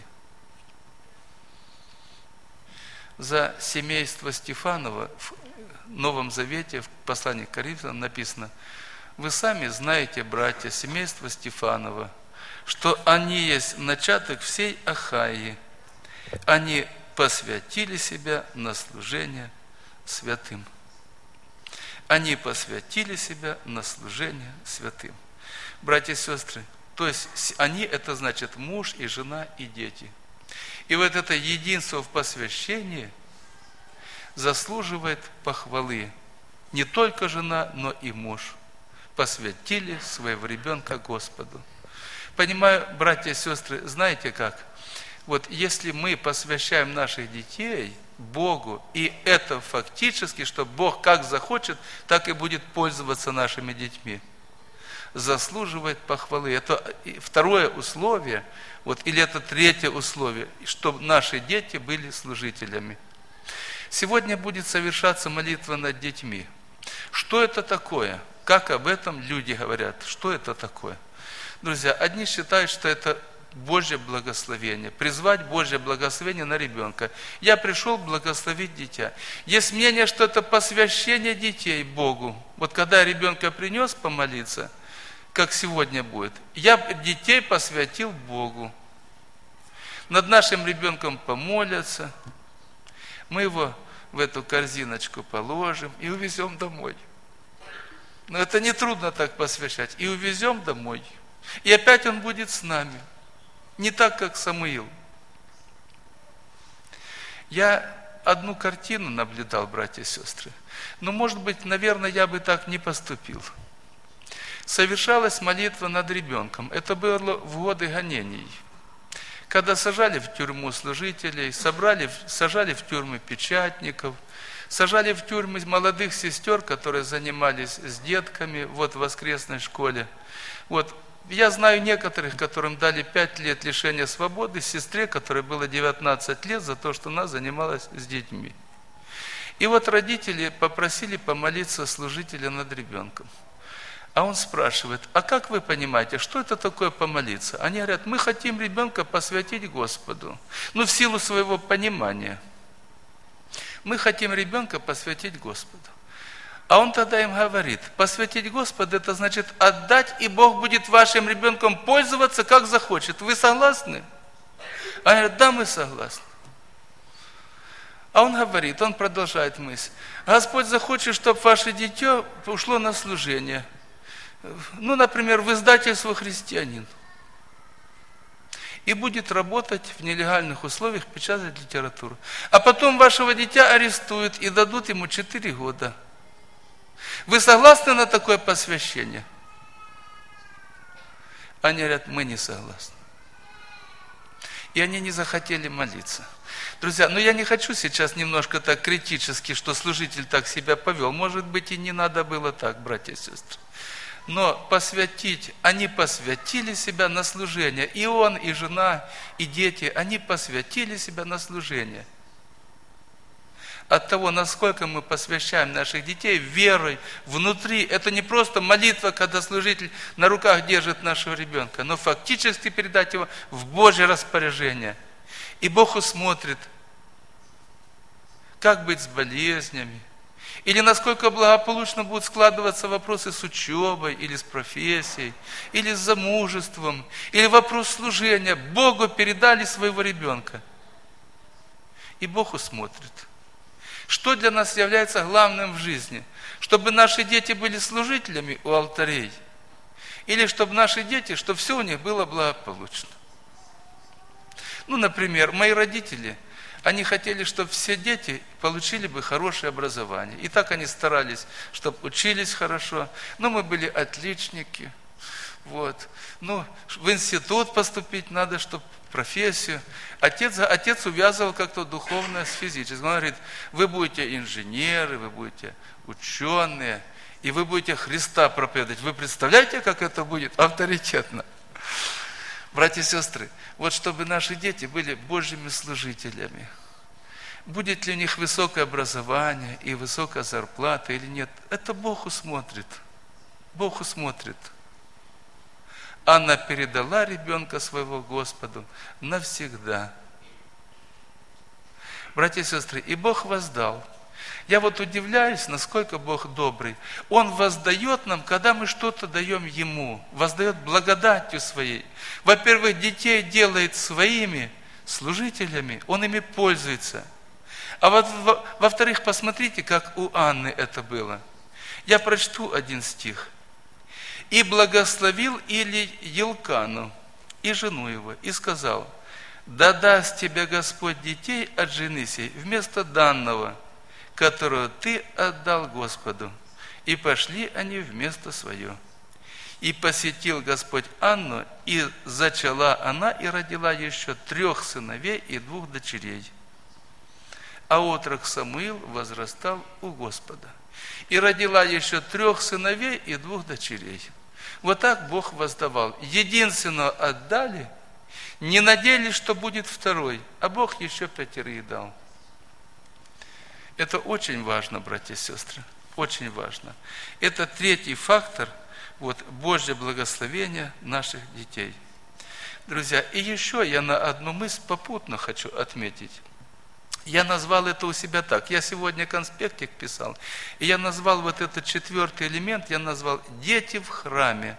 A: За семейство Стефанова в Новом Завете, в послании к Коринфянам написано, Вы сами знаете, братья, семейства Стефанова, что они есть начаток всей Ахаи. Они посвятили себя на служение святым. Они посвятили себя на служение святым. Братья и сестры, то есть они, это значит муж и жена и дети. И вот это единство в посвящении заслуживает похвалы. Не только жена, но и муж посвятили своего ребенка Господу. Понимаю, братья и сестры, знаете как? Вот если мы посвящаем наших детей Богу, и это фактически, что Бог как захочет, так и будет пользоваться нашими детьми, заслуживает похвалы. Это второе условие, вот, или это третье условие, чтобы наши дети были служителями. Сегодня будет совершаться молитва над детьми. Что это такое? Как об этом люди говорят? Что это такое? Друзья, одни считают, что это Божье благословение, призвать Божье благословение на ребенка. Я пришел благословить дитя. Есть мнение, что это посвящение детей Богу. Вот когда я ребенка принес помолиться, как сегодня будет, я детей посвятил Богу. Над нашим ребенком помолятся, мы его в эту корзиночку положим и увезем домой. Но это не трудно так посвящать. И увезем домой. И опять он будет с нами. Не так, как Самуил. Я одну картину наблюдал, братья и сестры. Но, может быть, наверное, я бы так не поступил. Совершалась молитва над ребенком. Это было в годы гонений. Когда сажали в тюрьму служителей, собрали, сажали в тюрьмы печатников, сажали в тюрьмы молодых сестер, которые занимались с детками вот в воскресной школе. Вот. Я знаю некоторых, которым дали пять лет лишения свободы, сестре, которой было девятнадцать лет, за то, что она занималась с детьми. И вот родители попросили помолиться служителя над ребенком. А он спрашивает, а как вы понимаете, что это такое помолиться? Они говорят, мы хотим ребенка посвятить Господу. Ну, в силу своего понимания. Мы хотим ребенка посвятить Господу. А он тогда им говорит, посвятить Господу, это значит отдать, и Бог будет вашим ребенком пользоваться, как захочет. Вы согласны? Они говорят, да, мы согласны. А он говорит, он продолжает мысль, Господь захочет, чтобы ваше дитя ушло на служение. Ну, например, в издательство «Христианин». И будет работать в нелегальных условиях, печатать литературу. А потом вашего дитя арестуют и дадут ему четыре года. Вы согласны на такое посвящение? Они говорят, мы не согласны. И они не захотели молиться. Друзья, ну я не хочу сейчас немножко так критически, что служитель так себя повел. Может быть, и не надо было так, братья и сестры. Но посвятить, они посвятили себя на служение. И он, и жена, и дети, они посвятили себя на служение. От того, насколько мы посвящаем наших детей верой внутри, это не просто молитва, когда служитель на руках держит нашего ребенка, но фактически передать его в Божье распоряжение. И Бог усмотрит, как быть с болезнями, или насколько благополучно будут складываться вопросы с учебой, или с профессией, или с замужеством, или вопрос служения. Богу передали своего ребенка. И Бог усмотрит. Что для нас является главным в жизни? Чтобы наши дети были служителями у алтарей? Или чтобы наши дети, чтобы все у них было благополучно? Ну, например, мои родители, они хотели, чтобы все дети получили бы хорошее образование. И так они старались, чтобы учились хорошо. Но мы были отличники. Вот. Ну, в институт поступить надо, чтобы профессию. Отец, отец увязывал как-то духовное с физическим. Он говорит, вы будете инженеры, вы будете ученые, и вы будете Христа проповедовать. Вы представляете, как это будет авторитетно? Братья и сестры, вот чтобы наши дети были Божьими служителями. Будет ли у них высокое образование и высокая зарплата или нет, это Бог усмотрит. Бог усмотрит. Она передала ребенка своего Господу навсегда. Братья и сестры, и Бог воздал. Я вот удивляюсь, насколько Бог добрый. Он воздает нам, когда мы что-то даем Ему, воздает благодатью Своей. Во-первых, детей делает своими служителями, Он ими пользуется. А вот во-вторых, посмотрите, как у Анны это было. Я прочту один стих. «И благословил Или Елкану и жену его, и сказал: да даст тебе Господь детей от жены сей вместо данного, которую ты отдал Господу. И пошли они вместо свое. И посетил Господь Анну, и зачала она, и родила еще трех сыновей и двух дочерей. А отрок Самуил возрастал у Господа. И родила еще трех сыновей и двух дочерей». Вот так Бог воздавал. Единственного отдали, не надеялись, что будет второй, а Бог еще пятерых дал. Это очень важно, братья и сестры, очень важно. Это третий фактор, вот, Божье благословение наших детей. Друзья, и еще я на одну мысль попутно хочу отметить. Я назвал это у себя так. Я сегодня конспектик писал, и я назвал вот этот четвертый элемент, я назвал «Дети в храме».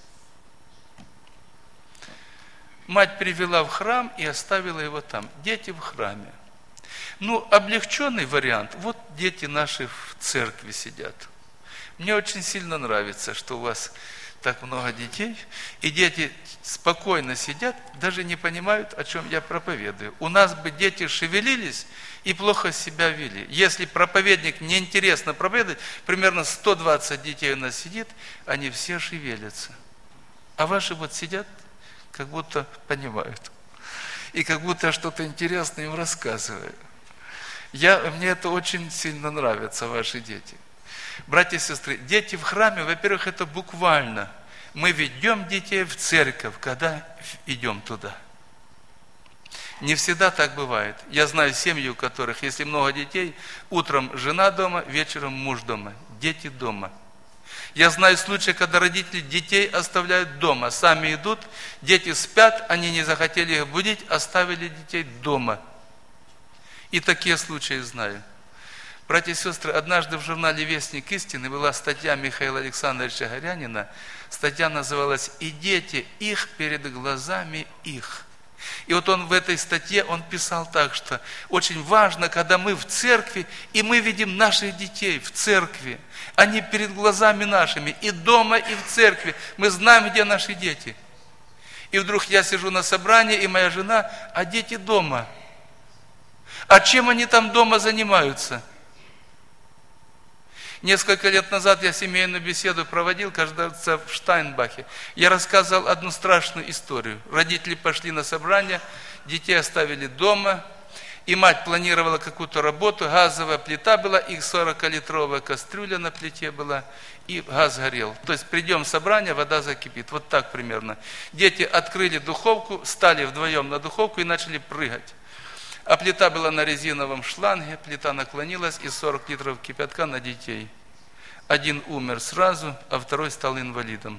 A: Мать привела в храм и оставила его там. Дети в храме. Ну, облегченный вариант. Вот дети наши в церкви сидят. Мне очень сильно нравится, что у вас так много детей, и дети спокойно сидят, даже не понимают, о чем я проповедую. У нас бы дети шевелились и плохо себя вели. Если проповедник неинтересно проповедует, примерно сто двадцать детей у нас сидит, они все шевелятся. А ваши вот сидят, как будто понимают. И как будто я что-то интересное им рассказываю. Я, мне это очень сильно нравится, ваши дети. Братья и сестры, дети в храме, во-первых, это буквально. Мы ведем детей в церковь, когда идем туда. Не всегда так бывает. Я знаю семьи, у которых, если много детей, утром жена дома, вечером муж дома, дети дома. Я знаю случаи, когда родители детей оставляют дома, сами идут, дети спят, они не захотели их будить, оставили детей дома. И такие случаи знаю. Братья и сестры, однажды в журнале «Вестник истины» была статья Михаила Александровича Горянина. Статья называлась «И дети их перед глазами их». И вот он в этой статье, он писал так, что очень важно, когда мы в церкви, и мы видим наших детей в церкви. Они перед глазами нашими, и дома, и в церкви. Мы знаем, где наши дети. И вдруг я сижу на собрании, и моя жена, а дети дома. А чем они там дома занимаются? Несколько лет назад я семейную беседу проводил, кажется, в Штайнбахе. Я рассказывал одну страшную историю. Родители пошли на собрание, детей оставили дома, и мать планировала какую-то работу, газовая плита была, и сорокалитровая кастрюля на плите была, и газ горел. То есть придем в собрание, вода закипит. Вот так примерно. Дети открыли духовку, стали вдвоем на духовку и начали прыгать. А плита была на резиновом шланге, плита наклонилась, и сорок литров кипятка на детей. Один умер сразу, а второй стал инвалидом.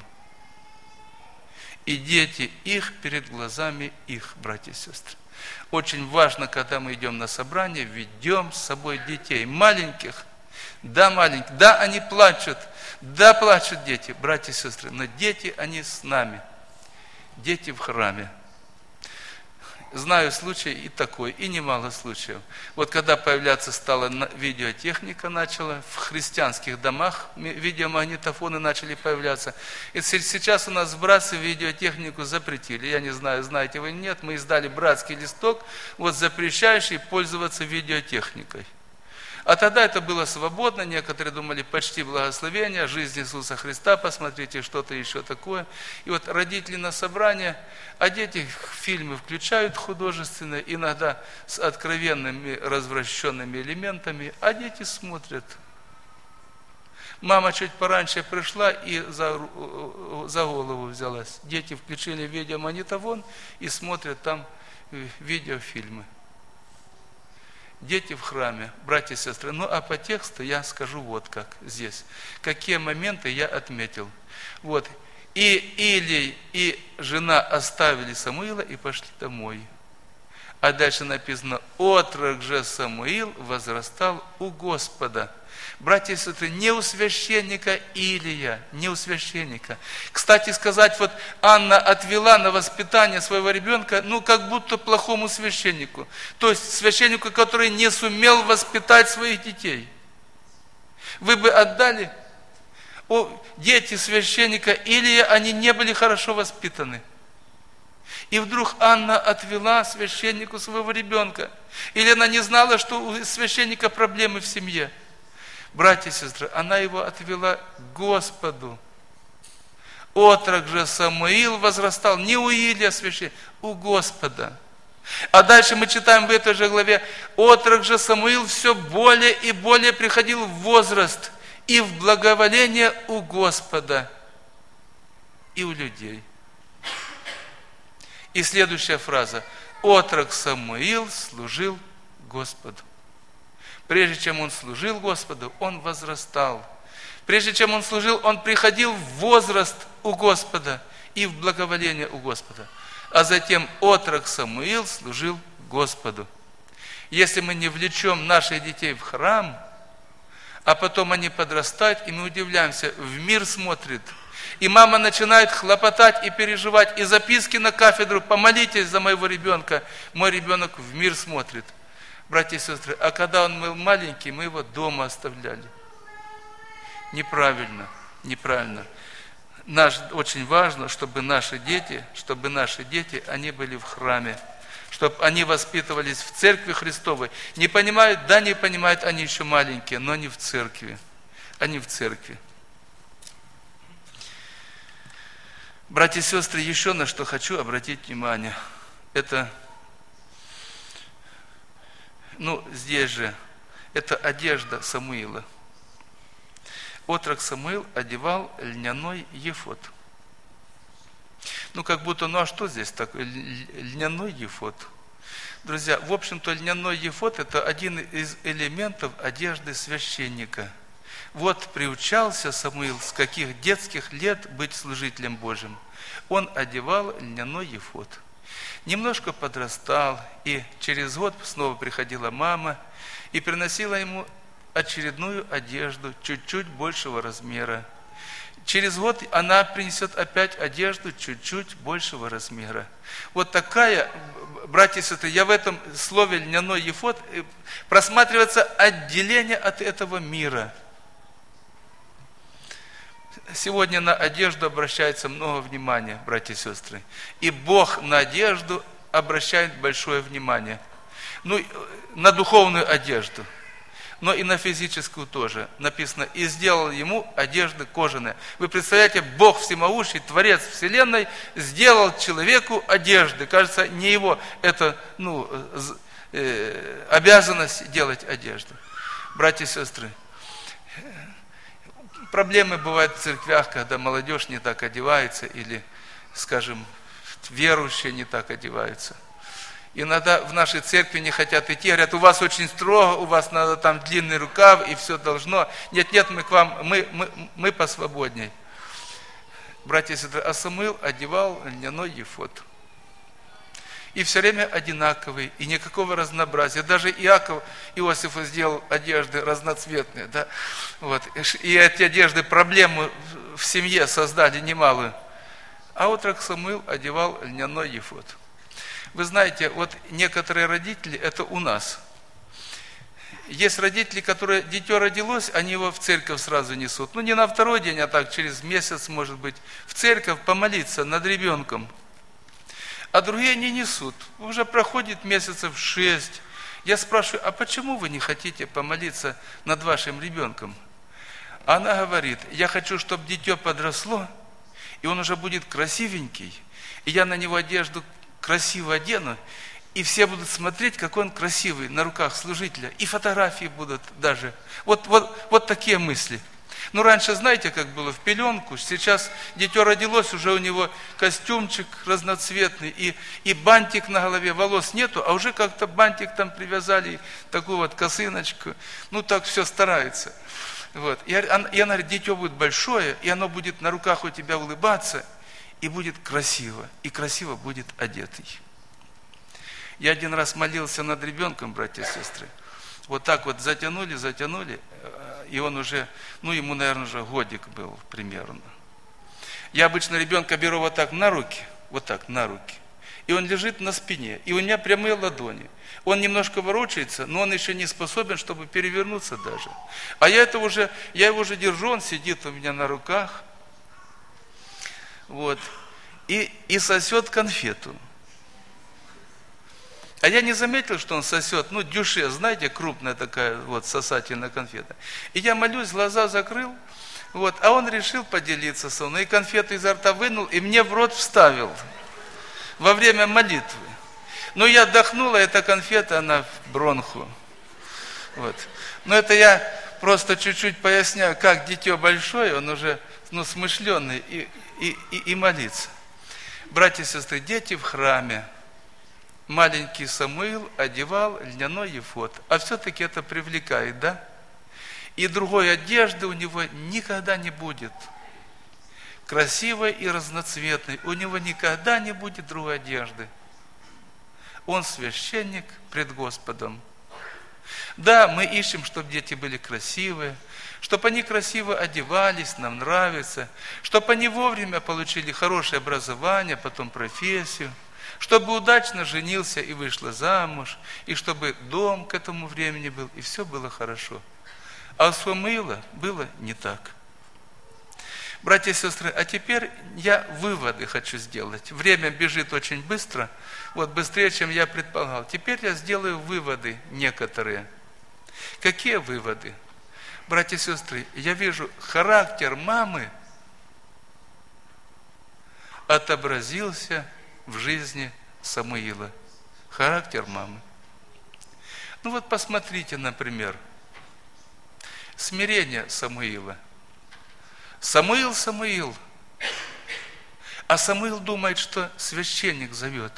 A: И дети их перед глазами их, братья и сестры. Очень важно, когда мы идем на собрание, ведем с собой детей, маленьких. Да, маленьких, да, они плачут, да, плачут дети, братья и сестры, но дети, они с нами. Дети в храме. Знаю случай и такой, и немало случаев. Вот когда появляться стала видеотехника, начала, в христианских домах видеомагнитофоны начали появляться. И сейчас у нас в братстве видеотехнику запретили. Я не знаю, знаете вы или нет, мы издали братский листок, вот запрещающий пользоваться видеотехникой. А тогда это было свободно, некоторые думали, почти благословение, жизнь Иисуса Христа, посмотрите, что-то еще такое. И вот родители на собрание, а дети фильмы включают художественные, иногда с откровенными развращенными элементами, а дети смотрят. Мама чуть пораньше пришла и за, за голову взялась. Дети включили видеомагнитофон и смотрят там видеофильмы. Дети в храме, братья и сестры. Ну, а по тексту я скажу вот как здесь. Какие моменты я отметил. Вот. И Илий, и жена оставили Самуила и пошли домой. А дальше написано: отрок же Самуил возрастал у Господа. Братья и сестры, не у священника Илия, не у священника. Кстати сказать, вот Анна отвела на воспитание своего ребенка, ну, как будто плохому священнику. То есть священнику, который не сумел воспитать своих детей. Вы бы отдали? О, дети священника Илия, они не были хорошо воспитаны. И вдруг Анна отвела священнику своего ребенка. Или она не знала, что у священника проблемы в семье. Братья и сестры, она его отвела к Господу. Отрок же Самуил возрастал не у Илия священника, у Господа. А дальше мы читаем в этой же главе: отрок же Самуил все более и более приходил в возраст и в благоволение у Господа и у людей. И следующая фраза: отрок Самуил служил Господу. Прежде чем он служил Господу, он возрастал. Прежде чем он служил, он приходил в возраст у Господа и в благоволение у Господа. А затем отрок Самуил служил Господу. Если мы не влечем наших детей в храм, а потом они подрастают, и мы удивляемся, в мир смотрит, и мама начинает хлопотать и переживать, и записки на кафедру: помолитесь за моего ребенка, мой ребенок в мир смотрит. Братья и сестры, а когда он был маленький, мы его дома оставляли. Неправильно, неправильно. Наш, очень важно, чтобы наши дети, чтобы наши дети, они были в храме, чтобы они воспитывались в церкви Христовой. Не понимают? Да, не понимают, они еще маленькие, но не в церкви. Они в церкви. Братья и сестры, еще на что хочу обратить внимание. Это, ну, здесь же, это одежда Самуила. Отрок Самуил одевал льняной ефод. Ну, как будто, ну а что здесь такое? Льняной ефод. Друзья, в общем-то, льняной ефод – это один из элементов одежды священника. Вот приучался Самуил с каких детских лет быть служителем Божьим. Он одевал льняной ефод. Немножко подрастал, и через год снова приходила мама и приносила ему очередную одежду, чуть-чуть большего размера. Через год она принесет опять одежду чуть-чуть большего размера. Вот такая, братья и сестры, я в этом слове льняной ефод просматривается отделение от этого мира. Сегодня на одежду обращается много внимания, братья и сестры. И Бог на одежду обращает большое внимание. Ну, на духовную одежду. Но и на физическую тоже. Написано: и сделал ему одежды кожаные. Вы представляете, Бог всемогущий, Творец Вселенной, сделал человеку одежды. Кажется, не его это, ну, э, обязанность делать одежду. Братья и сестры, проблемы бывают в церквях, когда молодежь не так одевается, или, скажем, верующие не так одеваются. Иногда в нашей церкви не хотят идти, говорят: у вас очень строго, у вас надо там длинный рукав, и все должно. Нет, нет, мы к вам, мы, мы, мы посвободней. Братья и сестры, а Самуил одевал льняной ефод. И все время одинаковый, и никакого разнообразия. Даже Иаков, Иосиф сделал одежды разноцветные. Да? Вот. И эти одежды проблему в семье создали немалую. А отрок Самуил одевал льняной ефод. Вы знаете, вот некоторые родители, это у нас. Есть родители, которые, дитё родилось, они его в церковь сразу несут. Ну, не на второй день, а так через месяц, может быть, в церковь помолиться над ребенком. А другие не несут. Уже проходит месяцев шесть. Я спрашиваю: а почему вы не хотите помолиться над вашим ребенком? Она говорит: я хочу, чтобы дитё подросло, и он уже будет красивенький, и я на него одежду красиво одену, и все будут смотреть, какой он красивый на руках служителя, и фотографии будут даже. Вот, вот, вот такие мысли. Ну, раньше, знаете, как было, в пеленку, сейчас дитё родилось, уже у него костюмчик разноцветный, и, и бантик на голове, волос нету, а уже как-то бантик там привязали, такую вот косыночку, ну, так все старается. Вот. И она, и она говорит: дитё будет большое, и оно будет на руках у тебя улыбаться, и будет красиво, и красиво будет одетый. Я один раз молился над ребенком, братья и сестры. Вот так вот затянули, затянули, и он уже, ну ему, наверное, уже годик был примерно. Я обычно ребенка беру вот так на руки, вот так на руки, и он лежит на спине, и у меня прямые ладони. Он немножко ворочается, но он еще не способен, чтобы перевернуться даже. А я это уже, я его уже держу, он сидит у меня на руках, вот, и, и сосет конфету. А я не заметил, что он сосет, ну, дюше, знаете, крупная такая вот сосательная конфета. И я молюсь, глаза закрыл, вот, а он решил поделиться со мной, и конфету изо рта вынул, и мне в рот вставил во время молитвы. Но я отдохнул, а эта конфета, она в бронху. Вот. Но это я просто чуть-чуть поясняю, как дитё большое, он уже, ну, смышленый, и, и, и, и молится. Братья и сестры, дети в храме. Маленький Самуил одевал льняной ефод. А все-таки это привлекает, да? И другой одежды у него никогда не будет. Красивой и разноцветной. У него никогда не будет другой одежды. Он священник пред Господом. Да, мы ищем, чтобы дети были красивые, чтобы они красиво одевались, нам нравится, чтобы они вовремя получили хорошее образование, потом профессию, чтобы удачно женился и вышла замуж, и чтобы дом к этому времени был, и все было хорошо. А у Самуила было не так. Братья и сестры, а теперь я выводы хочу сделать. Время бежит очень быстро, вот быстрее, чем я предполагал. Теперь я сделаю выводы некоторые. Какие выводы? Братья и сестры, я вижу, характер мамы отобразился в жизни Самуила. Характер мамы. Ну вот посмотрите, например, смирение Самуила. Самуил, Самуил. А Самуил думает, что священник зовет.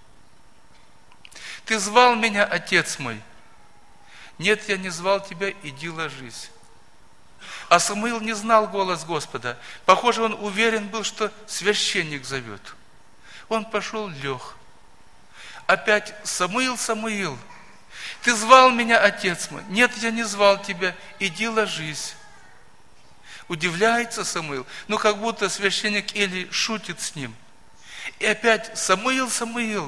A: Ты звал меня, отец мой? Нет, я не звал тебя, иди ложись. А Самуил не знал голос Господа. Похоже, он уверен был, что священник зовет. Он пошел, лег. Опять, Самуил, Самуил, ты звал меня, отец мой? Нет, я не звал тебя, иди ложись. Удивляется Самуил, ну как будто священник Или шутит с ним. И опять, Самуил, Самуил.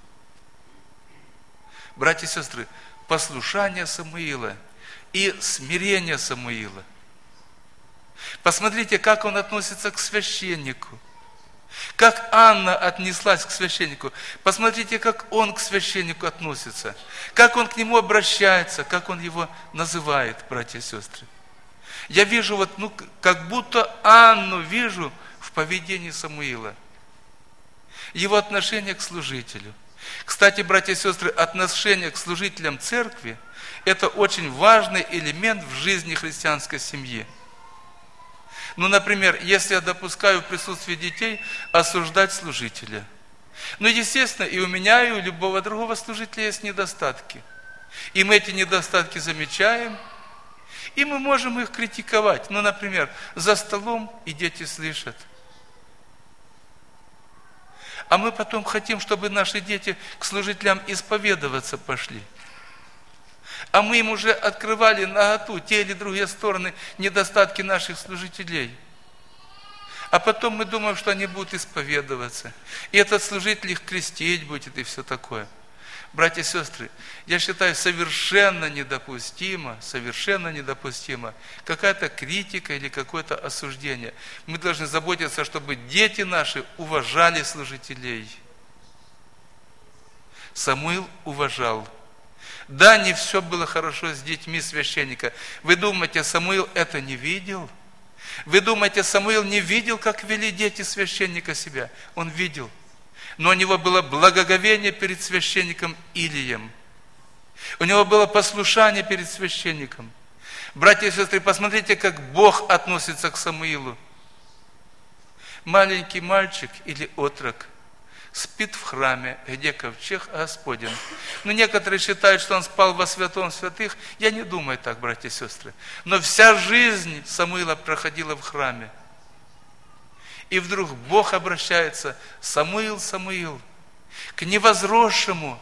A: Братья и сестры, послушание Самуила и смирение Самуила. Посмотрите, как он относится к священнику. Как Анна отнеслась к священнику. Посмотрите, как он к священнику относится. Как он к нему обращается, как он его называет, братья и сестры. Я вижу, вот, ну, как будто Анну вижу в поведении Самуила. Его отношение к служителю. Кстати, братья и сестры, отношение к служителям церкви – это очень важный элемент в жизни христианской семьи. Ну, например, если я допускаю в присутствии детей осуждать служителя. Ну, естественно, и у меня, и у любого другого служителя есть недостатки. И мы эти недостатки замечаем, и мы можем их критиковать. Ну, например, за столом и дети слышат. А мы потом хотим, чтобы наши дети к служителям исповедоваться пошли. А мы им уже открывали наготу те или другие стороны недостатки наших служителей. А потом мы думаем, что они будут исповедоваться. И этот служитель их крестить будет и все такое. Братья и сестры, я считаю, совершенно недопустимо, совершенно недопустимо какая-то критика или какое-то осуждение. Мы должны заботиться, чтобы дети наши уважали служителей. Самуил уважал. Да, не все было хорошо с детьми священника. Вы думаете, Самуил это не видел? Вы думаете, Самуил не видел, как вели дети священника себя? Он видел. Но у него было благоговение перед священником Илием. У него было послушание перед священником. Братья и сестры, посмотрите, как Бог относится к Самуилу. Маленький мальчик или отрок спит в храме, где ковчег Господень. Но некоторые считают, что он спал во святом святых. Я не думаю так, братья и сестры. Но вся жизнь Самуила проходила в храме. И вдруг Бог обращается: Самуил, Самуил, к невозросшему,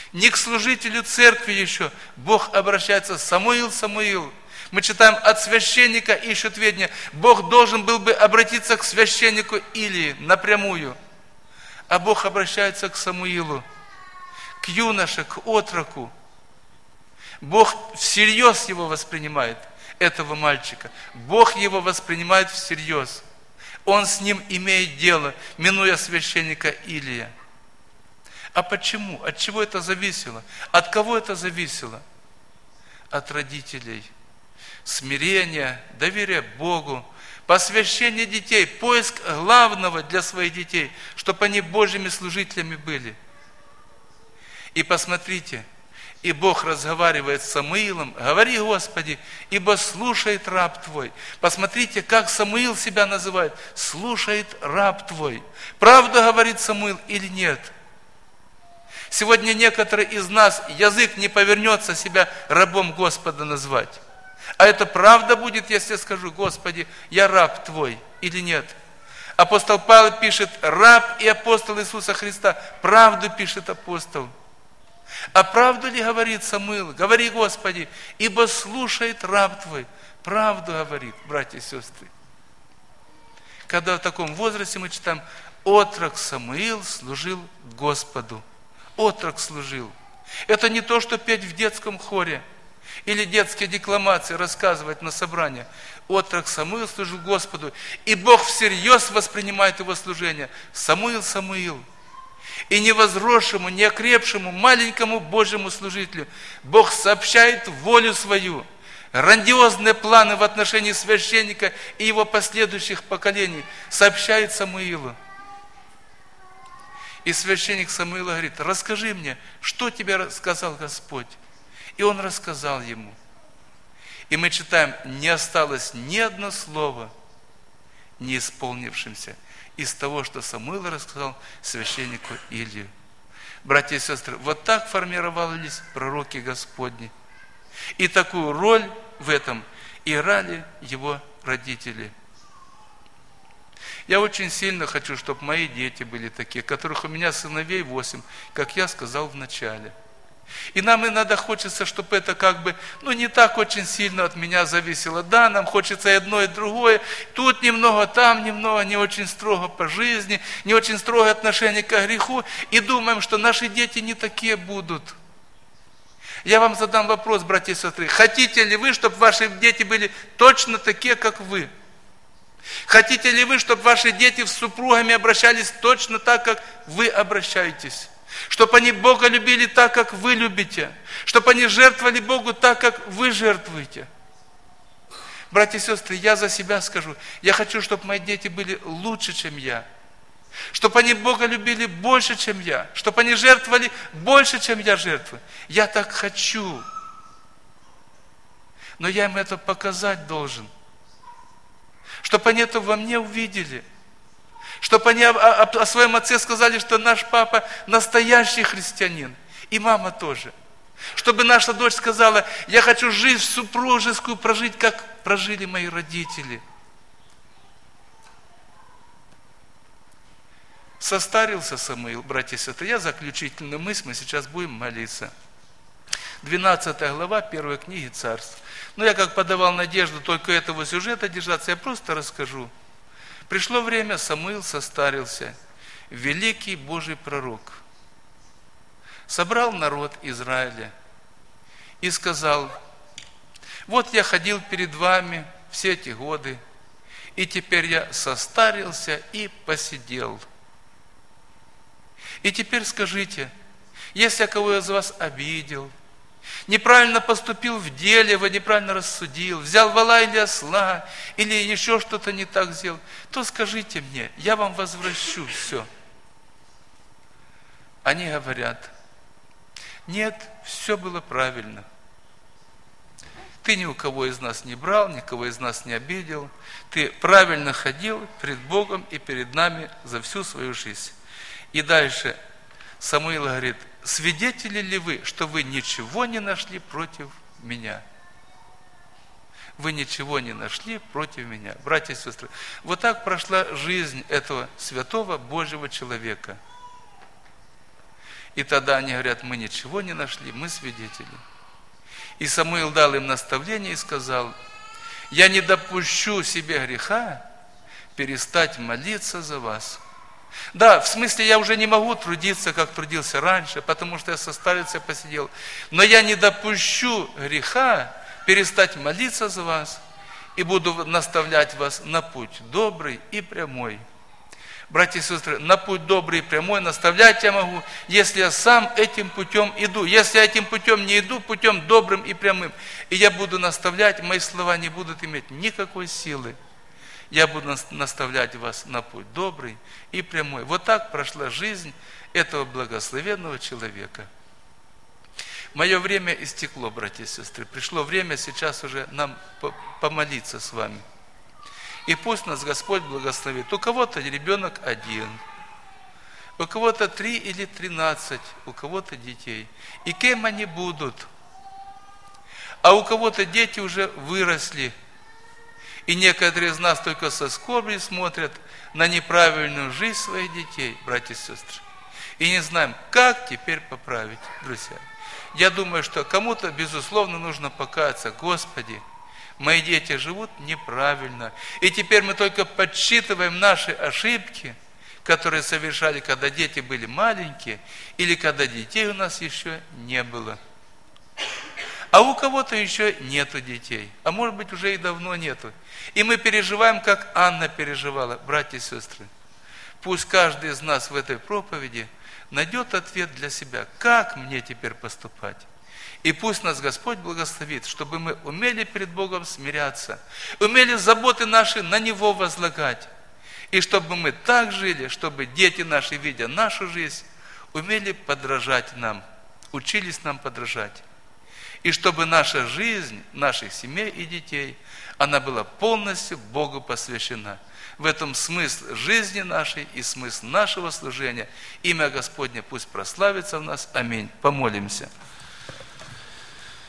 A: не к служителю церкви еще. Бог обращается: Самуил, Самуил. Мы читаем: от священника ищут ведения. Бог должен был бы обратиться к священнику Илии напрямую. А Бог обращается к Самуилу, к юноше, к отроку. Бог всерьез его воспринимает, этого мальчика. Бог его воспринимает всерьез. Он с ним имеет дело, минуя священника Илия. А почему? От чего это зависело? От кого это зависело? От родителей. Смирение, доверие Богу, посвящение детей, поиск главного для своих детей, чтобы они Божьими служителями были. И посмотрите, и Бог разговаривает с Самуилом: говори, Господи, ибо слушает раб Твой. Посмотрите, как Самуил себя называет: слушает раб Твой. Правду говорит Самуил или нет? Сегодня некоторые из нас, язык не повернется себя рабом Господа назвать. А это правда будет, если я скажу: Господи, я раб Твой, или нет? Апостол Павел пишет: раб и апостол Иисуса Христа. Правду пишет апостол. А правду ли говорит Самуил? Говори, Господи, ибо слушает раб Твой. Правду говорит, братья и сестры. Когда в таком возрасте мы читаем: отрок Самуил служил Господу. Отрок служил. Это не то, что петь в детском хоре или детские декламации рассказывать на собрании. Отрок Самуил служил Господу, и Бог всерьез воспринимает его служение. Самуил, Самуил. И невозросшему, неокрепшему, маленькому Божьему служителю Бог сообщает волю свою, грандиозные планы в отношении священника и его последующих поколений сообщает Самуилу. И священник Самуила говорит: расскажи мне, что тебе сказал Господь. И он рассказал ему. И мы читаем: не осталось ни одно слово не исполнившимся из того, что Самуил рассказал священнику Илию. Братья и сестры, вот так формировались пророки Господни. И такую роль в этом играли его родители. Я очень сильно хочу, чтобы мои дети были такие, которых у меня сыновей восемь, как я сказал в начале. И нам иногда хочется, чтобы это как бы, ну, не так очень сильно от меня зависело. Да, нам хочется и одно, и другое. Тут немного, там немного, не очень строго по жизни, не очень строгое отношение к греху. И думаем, что наши дети не такие будут. Я вам задам вопрос, братья и сестры. Хотите ли вы, чтобы ваши дети были точно такие, как вы? Хотите ли вы, чтобы ваши дети с супругами обращались точно так, как вы обращаетесь? Чтобы они Бога любили так, как вы любите. Чтобы они жертвовали Богу так, как вы жертвуете. Братья и сестры, я за себя скажу. Я хочу, чтобы мои дети были лучше, чем я. Чтобы они Бога любили больше, чем я. Чтобы они жертвовали больше, чем я жертвую. Я так хочу. Но я им это показать должен. Чтобы они это во мне увидели. Чтобы они о, о, о своем отце сказали, что наш папа настоящий христианин. И мама тоже. Чтобы наша дочь сказала: я хочу жизнь супружескую прожить, как прожили мои родители. Состарился Самуил, братья и сестры. Я заключительную мысль, мы сейчас будем молиться. двенадцатая глава первой книги Царств. Но я как подавал надежду только этого сюжета держаться, я просто расскажу. Пришло время, Самуил состарился, великий Божий пророк. Собрал народ Израиля и сказал: вот я ходил перед вами все эти годы, и теперь я состарился и посидел. И теперь скажите, если я кого из вас обидел, неправильно поступил в деле, вы неправильно рассудил, взял вола или осла, или еще что-то не так сделал, то скажите мне, я вам возвращу все. Они говорят: нет, все было правильно. Ты ни у кого из нас не брал, никого из нас не обидел. Ты правильно ходил перед Богом и перед нами за всю свою жизнь. И дальше Самуил говорит: свидетели ли вы, что вы ничего не нашли против меня? Вы ничего не нашли против меня. Братья и сестры, вот так прошла жизнь этого святого Божьего человека. И тогда они говорят: мы ничего не нашли, мы свидетели. И Самуил дал им наставление и сказал: я не допущу себе греха перестать молиться за вас. Да, в смысле, я уже не могу трудиться, как трудился раньше, потому что я со старицей посидел. Но я не допущу греха перестать молиться за вас и буду наставлять вас на путь добрый и прямой. Братья и сестры, на путь добрый и прямой наставлять я могу, если я сам этим путем иду. Если я этим путем не иду, путем добрым и прямым, и я буду наставлять, мои слова не будут иметь никакой силы. Я буду наставлять вас на путь добрый и прямой. Вот так прошла жизнь этого благословенного человека. Мое время истекло, братья и сестры. Пришло время сейчас уже нам помолиться с вами. И пусть нас Господь благословит. У кого-то ребенок один, у кого-то три или тринадцать, у кого-то детей. И кем они будут? А у кого-то дети уже выросли. И некоторые из нас только со скорбью смотрят на неправильную жизнь своих детей, братья и сестры. И не знаем, как теперь поправить, друзья. Я думаю, что кому-то, безусловно, нужно покаяться. Господи, мои дети живут неправильно. И теперь мы только подсчитываем наши ошибки, которые совершали, когда дети были маленькие, или когда детей у нас еще не было. А у кого-то еще нету детей, а может быть уже и давно нету. И мы переживаем, как Анна переживала, братья и сестры. Пусть каждый из нас в этой проповеди найдет ответ для себя, как мне теперь поступать. И пусть нас Господь благословит, чтобы мы умели перед Богом смиряться, умели заботы наши на Него возлагать. И чтобы мы так жили, чтобы дети наши, видя нашу жизнь, умели подражать нам, учились нам подражать. И чтобы наша жизнь, наших семей и детей, она была полностью Богу посвящена. В этом смысл жизни нашей и смысл нашего служения. Имя Господне пусть прославится в нас. Аминь. Помолимся.